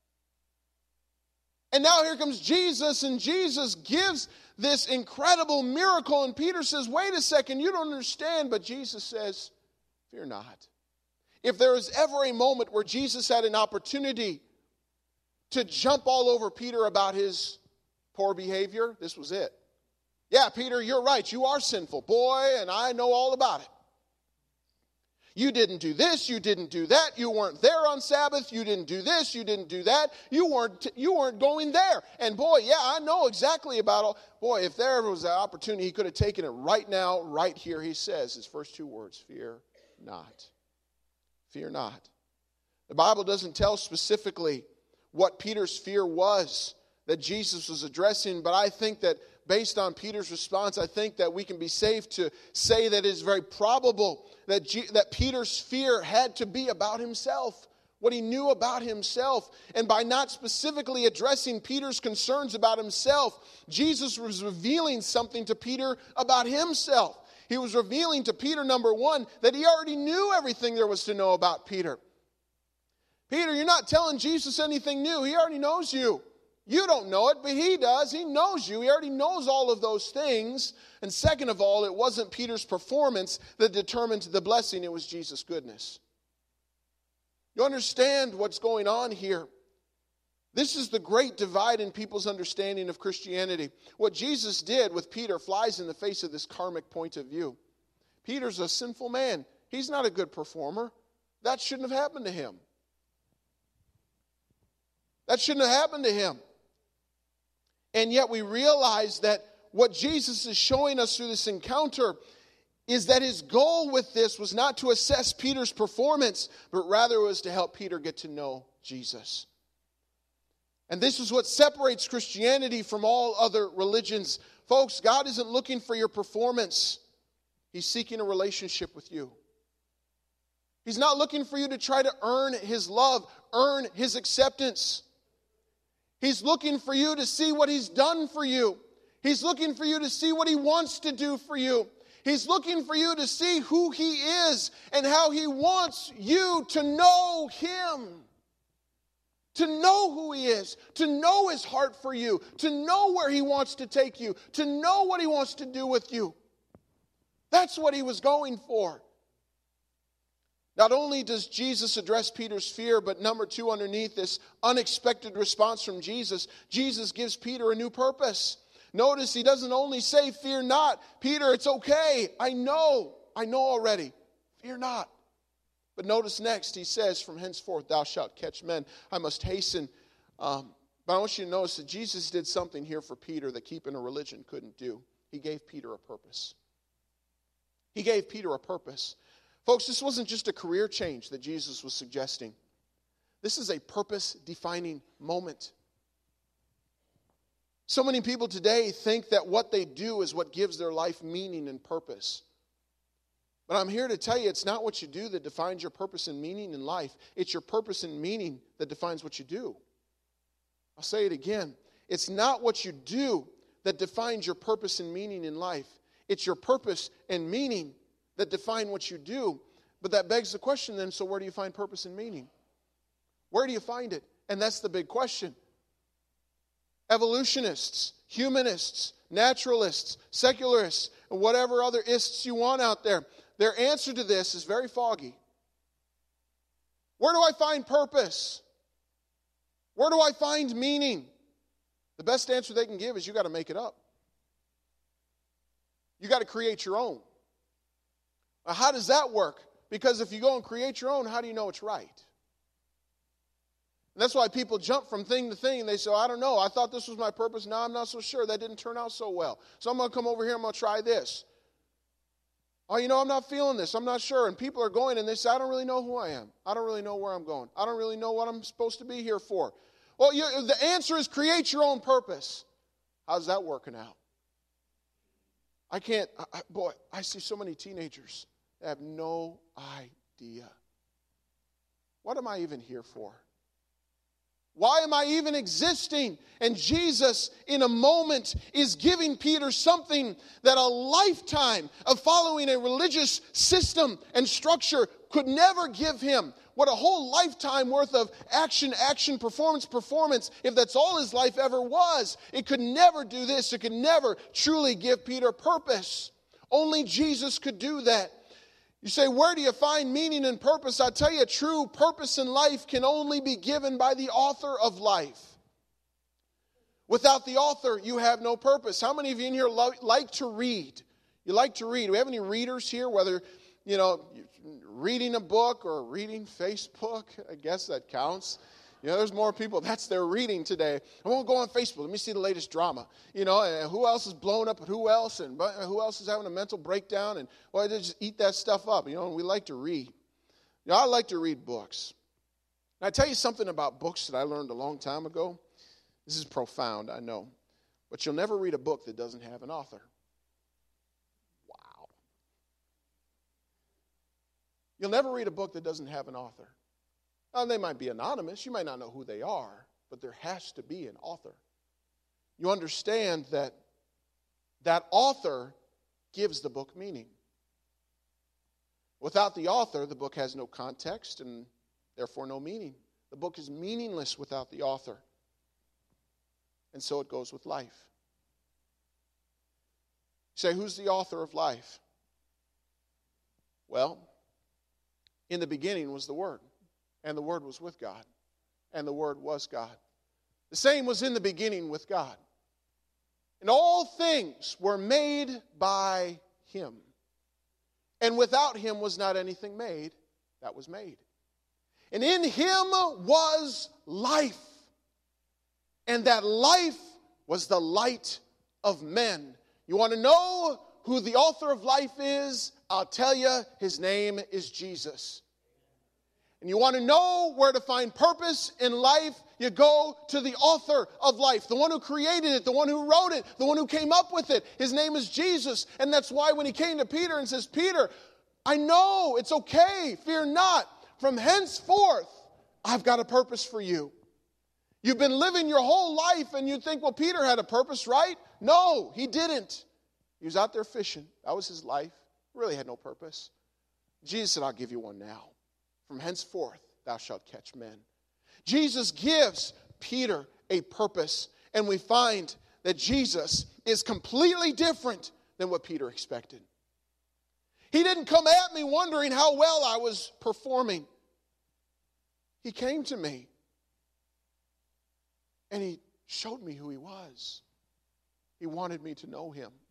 And now here comes Jesus, and Jesus gives this incredible miracle. And Peter says, wait a second, you don't understand. But Jesus says, fear not. If there was ever a moment where Jesus had an opportunity to jump all over Peter about his poor behavior, this was it. Yeah, Peter, you're right. You are sinful. Boy, and I know all about it. You didn't do this, you didn't do that, you weren't there on Sabbath, you didn't do this, you didn't do that, you weren't going there. And boy, yeah, I know exactly about all. Boy, if there was an opportunity, he could have taken it right now, right here. He says his first 2 words, fear not. Fear not. The Bible doesn't tell specifically what Peter's fear was that Jesus was addressing, but I think that based on Peter's response, I think that we can be safe to say that it is very probable that Peter's fear had to be about himself, what he knew about himself. And by not specifically addressing Peter's concerns about himself, Jesus was revealing something to Peter about himself. He was revealing to Peter, number one, that he already knew everything there was to know about Peter. Peter, you're not telling Jesus anything new. He already knows you. You don't know it, but he does. He knows you. He already knows all of those things. And second of all, it wasn't Peter's performance that determined the blessing. It was Jesus' goodness. You understand what's going on here? This is the great divide in people's understanding of Christianity. What Jesus did with Peter flies in the face of this karmic point of view. Peter's a sinful man. He's not a good performer. That shouldn't have happened to him. That shouldn't have happened to him. And yet we realize that what Jesus is showing us through this encounter is that his goal with this was not to assess Peter's performance, but rather it was to help Peter get to know Jesus. And this is what separates Christianity from all other religions. Folks, God isn't looking for your performance. He's seeking a relationship with you. He's not looking for you to try to earn his love, earn his acceptance. He's looking for you to see what he's done for you. He's looking for you to see what he wants to do for you. He's looking for you to see who he is and how he wants you to know him. To know who he is, to know his heart for you, to know where he wants to take you, to know what he wants to do with you. That's what he was going for. Not only does Jesus address Peter's fear, but number two, underneath this unexpected response from Jesus, Jesus gives Peter a new purpose. Notice he doesn't only say, fear not. Peter, it's okay. I know already. Fear not. But notice next, he says, from henceforth thou shalt catch men. I must hasten. But I want you to notice that Jesus did something here for Peter that keeping a religion couldn't do. He gave Peter a purpose. He gave Peter a purpose. Folks, this wasn't just a career change that Jesus was suggesting. This is a purpose-defining moment. So many people today think that what they do is what gives their life meaning and purpose. But I'm here to tell you, it's not what you do that defines your purpose and meaning in life. It's your purpose and meaning that defines what you do. I'll say it again. It's not what you do that defines your purpose and meaning in life. It's your purpose and meaning that define what you do. But that begs the question then, so where do you find purpose and meaning? Where do you find it? And that's the big question. Evolutionists, humanists, naturalists, secularists, and whatever other ists you want out there, their answer to this is very foggy. Where do I find purpose? Where do I find meaning? The best answer they can give is you got to make it up. You got to create your own. Now, how does that work? Because if you go and create your own, how do you know it's right? And that's why people jump from thing to thing and they say, I don't know, I thought this was my purpose, now I'm not so sure, that didn't turn out so well. So I'm going to come over here, I'm going to try this. Oh, I'm not feeling this, I'm not sure. And people are going and they say, I don't really know who I am. I don't really know where I'm going. I don't really know what I'm supposed to be here for. Well, the answer is create your own purpose. How's that working out? I see so many teenagers that have no idea. What am I even here for? Why am I even existing? And Jesus, in a moment, is giving Peter something that a lifetime of following a religious system and structure could never give him. What a whole lifetime worth of action, performance, if that's all his life ever was. It could never do this. It could never truly give Peter purpose. Only Jesus could do that. You say, where do you find meaning and purpose? I tell you, true purpose in life can only be given by the author of life. Without the author, you have no purpose. How many of you in here like to read? You like to read. Do we have any readers here? Whether, reading a book or reading Facebook, I guess that counts. There's more people, that's their reading today. I won't go on Facebook, let me see the latest drama. And who else is blown up and who else is having a mental breakdown, and they just eat that stuff up. And we like to read. I like to read books. And I tell you something about books that I learned a long time ago. This is profound, I know. But you'll never read a book that doesn't have an author. Wow. You'll never read a book that doesn't have an author. Now, they might be anonymous. You might not know who they are, but there has to be an author. You understand that that author gives the book meaning. Without the author, the book has no context and therefore no meaning. The book is meaningless without the author. And so it goes with life. You say, who's the author of life? Well, in the beginning was the Word, and the Word was with God, and the Word was God. The same was in the beginning with God. And all things were made by Him. And without Him was not anything made that was made. And in Him was life. And that life was the light of men. You want to know who the author of life is? I'll tell you, His name is Jesus. And you want to know where to find purpose in life? You go to the author of life, the one who created it, the one who wrote it, the one who came up with it. His name is Jesus. And that's why when He came to Peter and says, Peter, I know, it's okay, fear not. From henceforth, I've got a purpose for you. You've been living your whole life and you think, well, Peter had a purpose, right? No, he didn't. He was out there fishing. That was his life. He really had no purpose. Jesus said, I'll give you one now. From henceforth, thou shalt catch men. Jesus gives Peter a purpose, and we find that Jesus is completely different than what Peter expected. He didn't come at me wondering how well I was performing. He came to me, and He showed me who He was. He wanted me to know Him.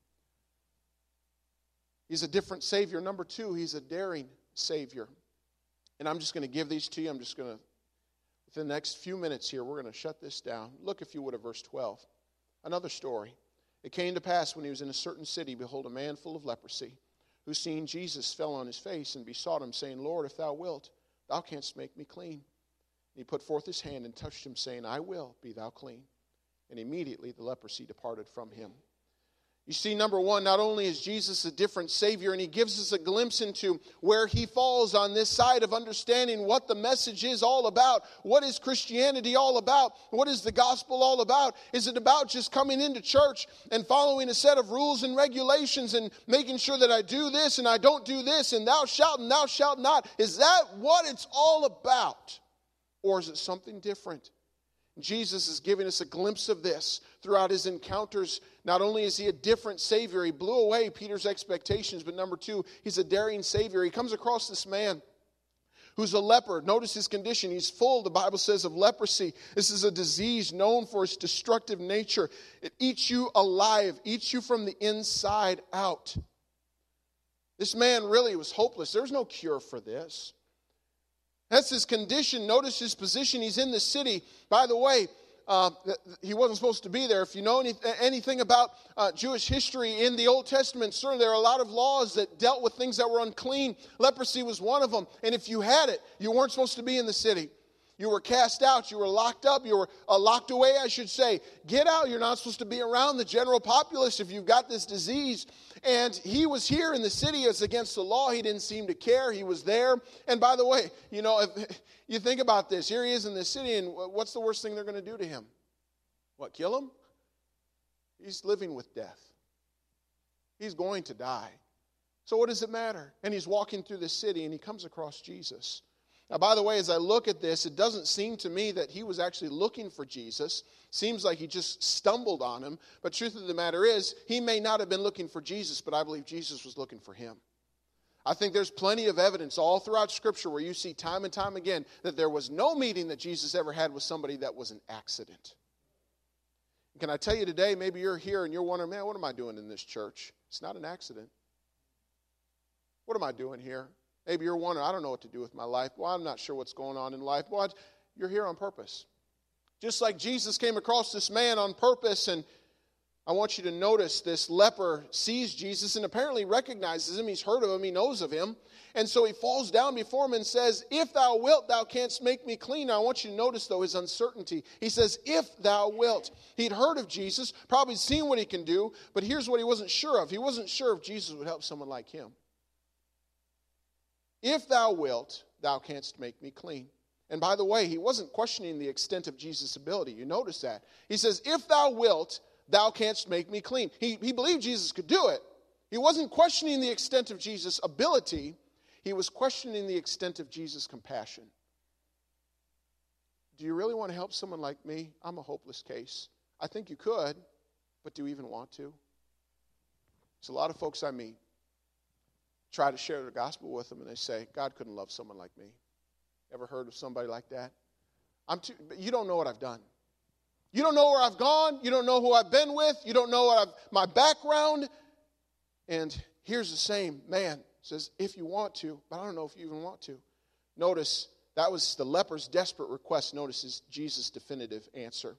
He's a different Savior. Number two, He's a daring Savior. And I'm just going to give these to you. I'm just going to, within the next few minutes here, we're going to shut this down. Look, if you would, at verse 12. Another story. It came to pass when He was in a certain city, behold, a man full of leprosy, who seeing Jesus fell on his face and besought Him, saying, Lord, if thou wilt, thou canst make me clean. And He put forth His hand and touched him, saying, I will, be thou clean. And immediately the leprosy departed from him. You see, number one, not only is Jesus a different Savior, and He gives us a glimpse into where He falls on this side of understanding what the message is all about. What is Christianity all about? What is the gospel all about? Is it about just coming into church and following a set of rules and regulations and making sure that I do this and I don't do this and thou shalt not? Is that what it's all about? Or is it something different? Jesus is giving us a glimpse of this throughout His encounters. Not only is He a different Savior, He blew away Peter's expectations, but number two, He's a daring Savior. He comes across this man who's a leper. Notice his condition. He's full, the Bible says, of leprosy. This is a disease known for its destructive nature. It eats you alive, eats you from the inside out. This man really was hopeless. There's no cure for this. That's his condition. Notice his position. He's in the city. By the way, he wasn't supposed to be there. If you know anything about Jewish history in the Old Testament, certainly there are a lot of laws that dealt with things that were unclean. Leprosy was one of them. And if you had it, you weren't supposed to be in the city. You were cast out. You were locked up. You were locked away, I should say. Get out. You're not supposed to be around the general populace if you've got this disease. And he was here in the city. It's against the law. He didn't seem to care. He was there. And by the way, you know, if you think about this. Here he is in the city, and what's the worst thing they're going to do to him? What, kill him? He's living with death. He's going to die. So what does it matter? And he's walking through the city, and he comes across Jesus. Now, by the way, as I look at this, it doesn't seem to me that he was actually looking for Jesus. Seems like he just stumbled on him. But truth of the matter is, he may not have been looking for Jesus, but I believe Jesus was looking for him. I think there's plenty of evidence all throughout Scripture where you see time and time again that there was no meeting that Jesus ever had with somebody that was an accident. Can I tell you today, maybe you're here and you're wondering, man, what am I doing in this church? It's not an accident. What am I doing here? Maybe you're wondering, I don't know what to do with my life. Well, I'm not sure what's going on in life. Well, you're here on purpose. Just like Jesus came across this man on purpose, and I want you to notice this leper sees Jesus and apparently recognizes him. He's heard of him. He knows of him. And so he falls down before him and says, if thou wilt, thou canst make me clean. Now, I want you to notice, though, his uncertainty. He says, if thou wilt. He'd heard of Jesus, probably seen what he can do, but here's what he wasn't sure of. He wasn't sure if Jesus would help someone like him. If thou wilt, thou canst make me clean. And by the way, he wasn't questioning the extent of Jesus' ability. You notice that. He says, if thou wilt, thou canst make me clean. He believed Jesus could do it. He wasn't questioning the extent of Jesus' ability. He was questioning the extent of Jesus' compassion. Do you really want to help someone like me? I'm a hopeless case. I think you could, but do you even want to? There's a lot of folks I meet, try to share the gospel with them, and they say, God couldn't love someone like me. Ever heard of somebody like that? You don't know what I've done. You don't know where I've gone. You don't know who I've been with. You don't know my background. And here's the same man says, if you want to, but I don't know if you even want to. Notice, that was the leper's desperate request. Notice Jesus' definitive answer.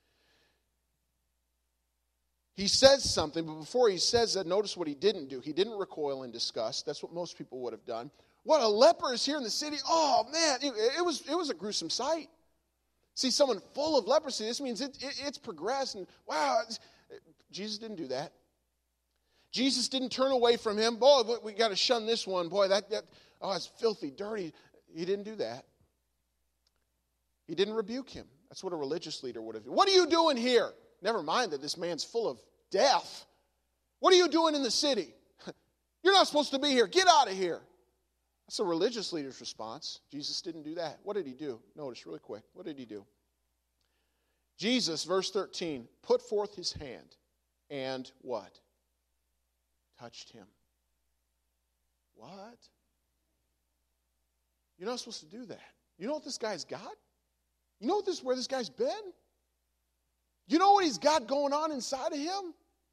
He says something, but before he says that, notice what he didn't do. He didn't recoil in disgust. That's what most people would have done. What, a leper is here in the city? Oh, man, it was a gruesome sight. See, someone full of leprosy, this means it's progressed. And wow, Jesus didn't do that. Jesus didn't turn away from him. Boy, we got to shun this one. Boy, that's filthy, dirty. He didn't do that. He didn't rebuke him. That's what a religious leader would have done. What are you doing here? Never mind that this man's full of death. What are you doing in the city? You're not supposed to be here. Get out of here. That's a religious leader's response. Jesus didn't do that. What did he do? Notice really quick. What did he do? Jesus, verse 13, put forth his hand and what? Touched him. What? You're not supposed to do that. You know what this guy's got? You know where this guy's been? You know what he's got going on inside of him?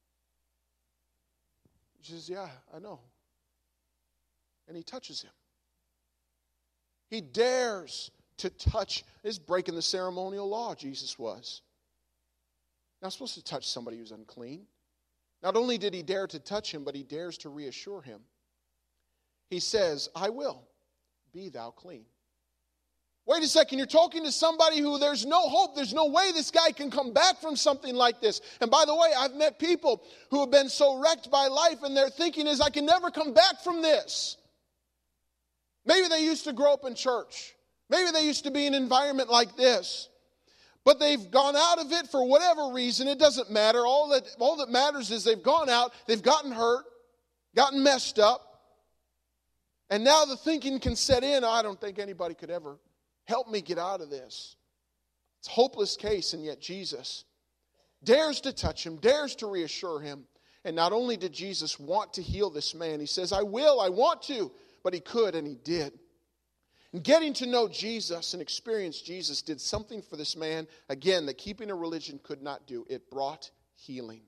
He says, yeah, I know. And he touches him. He dares to touch. He's breaking the ceremonial law, Jesus was. Not supposed to touch somebody who's unclean. Not only did he dare to touch him, but he dares to reassure him. He says, I will, be thou clean. Wait a second, you're talking to somebody who there's no hope. There's no way this guy can come back from something like this. And by the way, I've met people who have been so wrecked by life and their thinking is, I can never come back from this. Maybe they used to grow up in church. Maybe they used to be in an environment like this. But they've gone out of it for whatever reason. It doesn't matter. All that matters is they've gone out, they've gotten hurt, gotten messed up. And now the thinking can set in, I don't think anybody could ever help me get out of this. It's a hopeless case, and yet Jesus dares to touch him, dares to reassure him. And not only did Jesus want to heal this man, he says, I will, I want to. But he could, and he did. And getting to know Jesus and experience Jesus did something for this man, again, that keeping a religion could not do. It brought healing.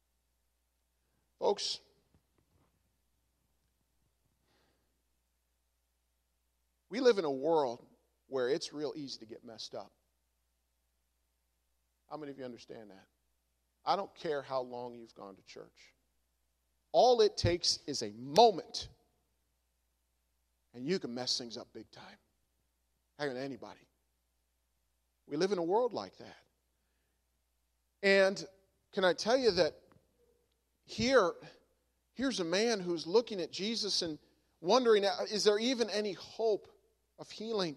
Folks, we live in a world where it's real easy to get messed up. How many of you understand that? I don't care how long you've gone to church. All it takes is a moment, and you can mess things up big time. Higher than anybody. We live in a world like that. And can I tell you that here's a man who's looking at Jesus and wondering, is there even any hope of healing?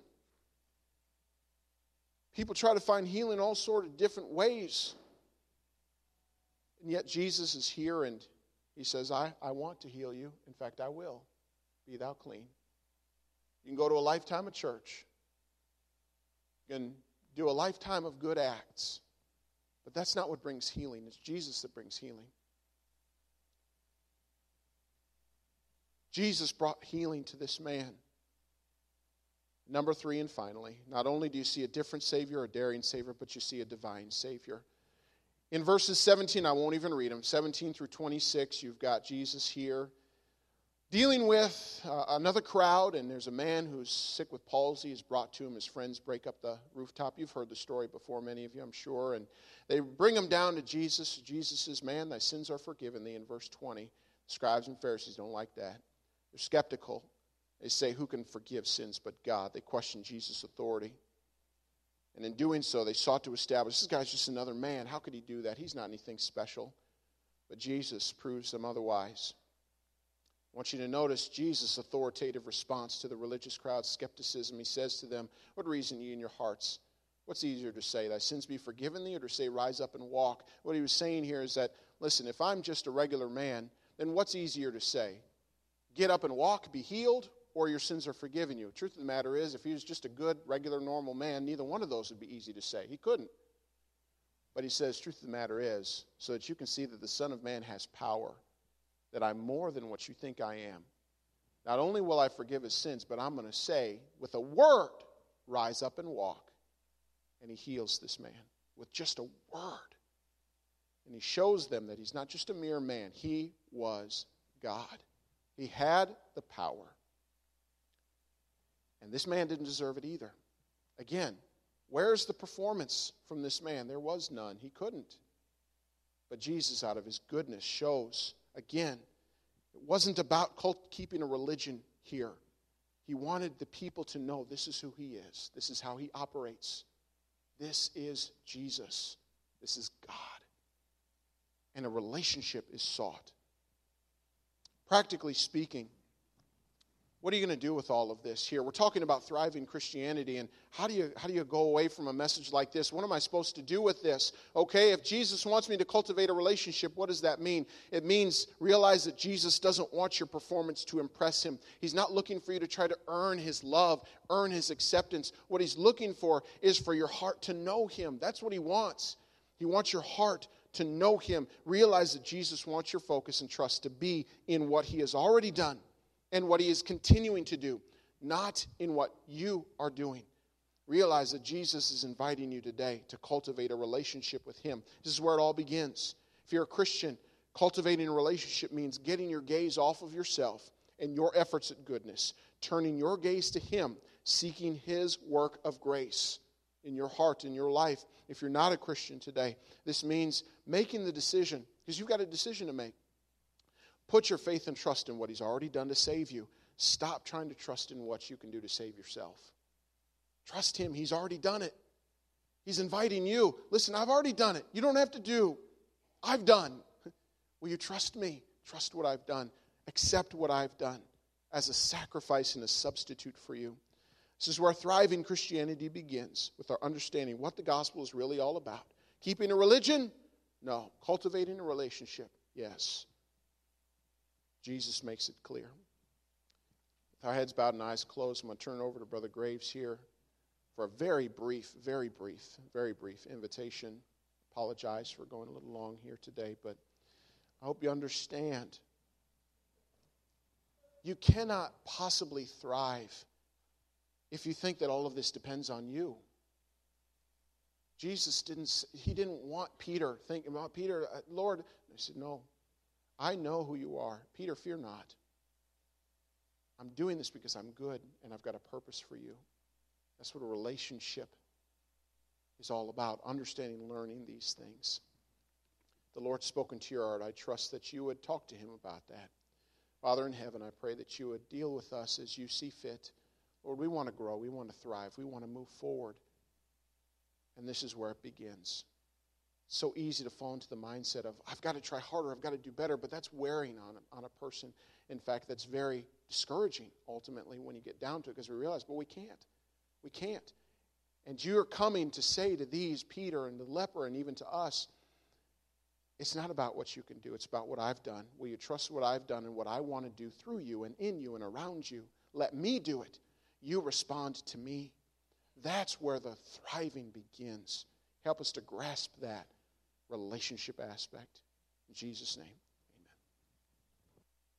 People try to find healing all sorts of different ways. And yet Jesus is here and he says, I want to heal you. In fact, I will. Be thou clean. You can go to a lifetime of church. You can do a lifetime of good acts. But that's not what brings healing. It's Jesus that brings healing. Jesus brought healing to this man. Number 3, and finally, not only do you see a different Savior, a daring Savior, but you see a divine Savior. In verses 17, I won't even read them, 17 through 26, you've got Jesus here dealing with another crowd, and there's a man who's sick with palsy is brought to him. His friends break up the rooftop. You've heard the story before, many of you, I'm sure. And they bring him down to Jesus. Jesus says, man, thy sins are forgiven thee, in verse 20. Scribes and Pharisees don't like that. They're skeptical. They say, who can forgive sins but God? They question Jesus' authority. And in doing so, they sought to establish, this guy's just another man. How could he do that? He's not anything special. But Jesus proves them otherwise. I want you to notice Jesus' authoritative response to the religious crowd's skepticism. He says to them, what reason ye in your hearts? What's easier to say, thy sins be forgiven thee, or to say, rise up and walk? What he was saying here is that, listen, if I'm just a regular man, then what's easier to say? Get up and walk, be healed, or your sins are forgiven you? The truth of the matter is, if he was just a good, regular, normal man, neither one of those would be easy to say. He couldn't. But he says, truth of the matter is, so that you can see that the Son of Man has power, that I'm more than what you think I am. Not only will I forgive his sins, but I'm going to say, with a word, rise up and walk. And he heals this man with just a word. And he shows them that he's not just a mere man. He was God. He had the power. And this man didn't deserve it either. Again, where's the performance from this man? There was none. He couldn't. But Jesus, out of his goodness, shows, again, it wasn't about keeping a religion here. He wanted the people to know this is who he is. This is how he operates. This is Jesus. This is God. And a relationship is sought. Practically speaking, what are you going to do with all of this here? We're talking about thriving Christianity, and how do you go away from a message like this? What am I supposed to do with this? Okay, if Jesus wants me to cultivate a relationship, what does that mean? It means realize that Jesus doesn't want your performance to impress him. He's not looking for you to try to earn his love, earn his acceptance. What he's looking for is for your heart to know him. That's what he wants. He wants your heart to know him. Realize that Jesus wants your focus and trust to be in what he has already done and what he is continuing to do, not in what you are doing. Realize that Jesus is inviting you today to cultivate a relationship with him. This is where it all begins. If you're a Christian, cultivating a relationship means getting your gaze off of yourself and your efforts at goodness, turning your gaze to him, seeking his work of grace in your heart, in your life. If you're not a Christian today, this means making the decision, because you've got a decision to make. Put your faith and trust in what he's already done to save you. Stop trying to trust in what you can do to save yourself. Trust him. He's already done it. He's inviting you. Listen, I've already done it. You don't have to do. I've done. Will you trust me? Trust what I've done. Accept what I've done as a sacrifice and a substitute for you. This is where thriving Christianity begins, with our understanding what the gospel is really all about. Keeping a religion? No. Cultivating a relationship? Yes. Jesus makes it clear. With our heads bowed and eyes closed, I'm going to turn it over to Brother Graves here for a very brief invitation. Apologize for going a little long here today, but I hope you understand. You cannot possibly thrive if you think that all of this depends on you. Jesus didn't want Peter thinking about, Peter, Lord, he said, no. I know who you are. Peter, fear not. I'm doing this because I'm good and I've got a purpose for you. That's what a relationship is all about, understanding and learning these things. The Lord's spoken to your heart. I trust that you would talk to him about that. Father in heaven, I pray that you would deal with us as you see fit. Lord, we want to grow. We want to thrive. We want to move forward. And this is where it begins. So easy to fall into the mindset of, I've got to try harder, I've got to do better, but that's wearing on a person. In fact, that's very discouraging, ultimately, when you get down to it, because we realize, but we can't. We can't. And you're coming to say to these, Peter and the leper, and even to us, it's not about what you can do, it's about what I've done. Will you trust what I've done and what I want to do through you and in you and around you? Let me do it. You respond to me. That's where the thriving begins. Help us to grasp that relationship aspect. In Jesus' name.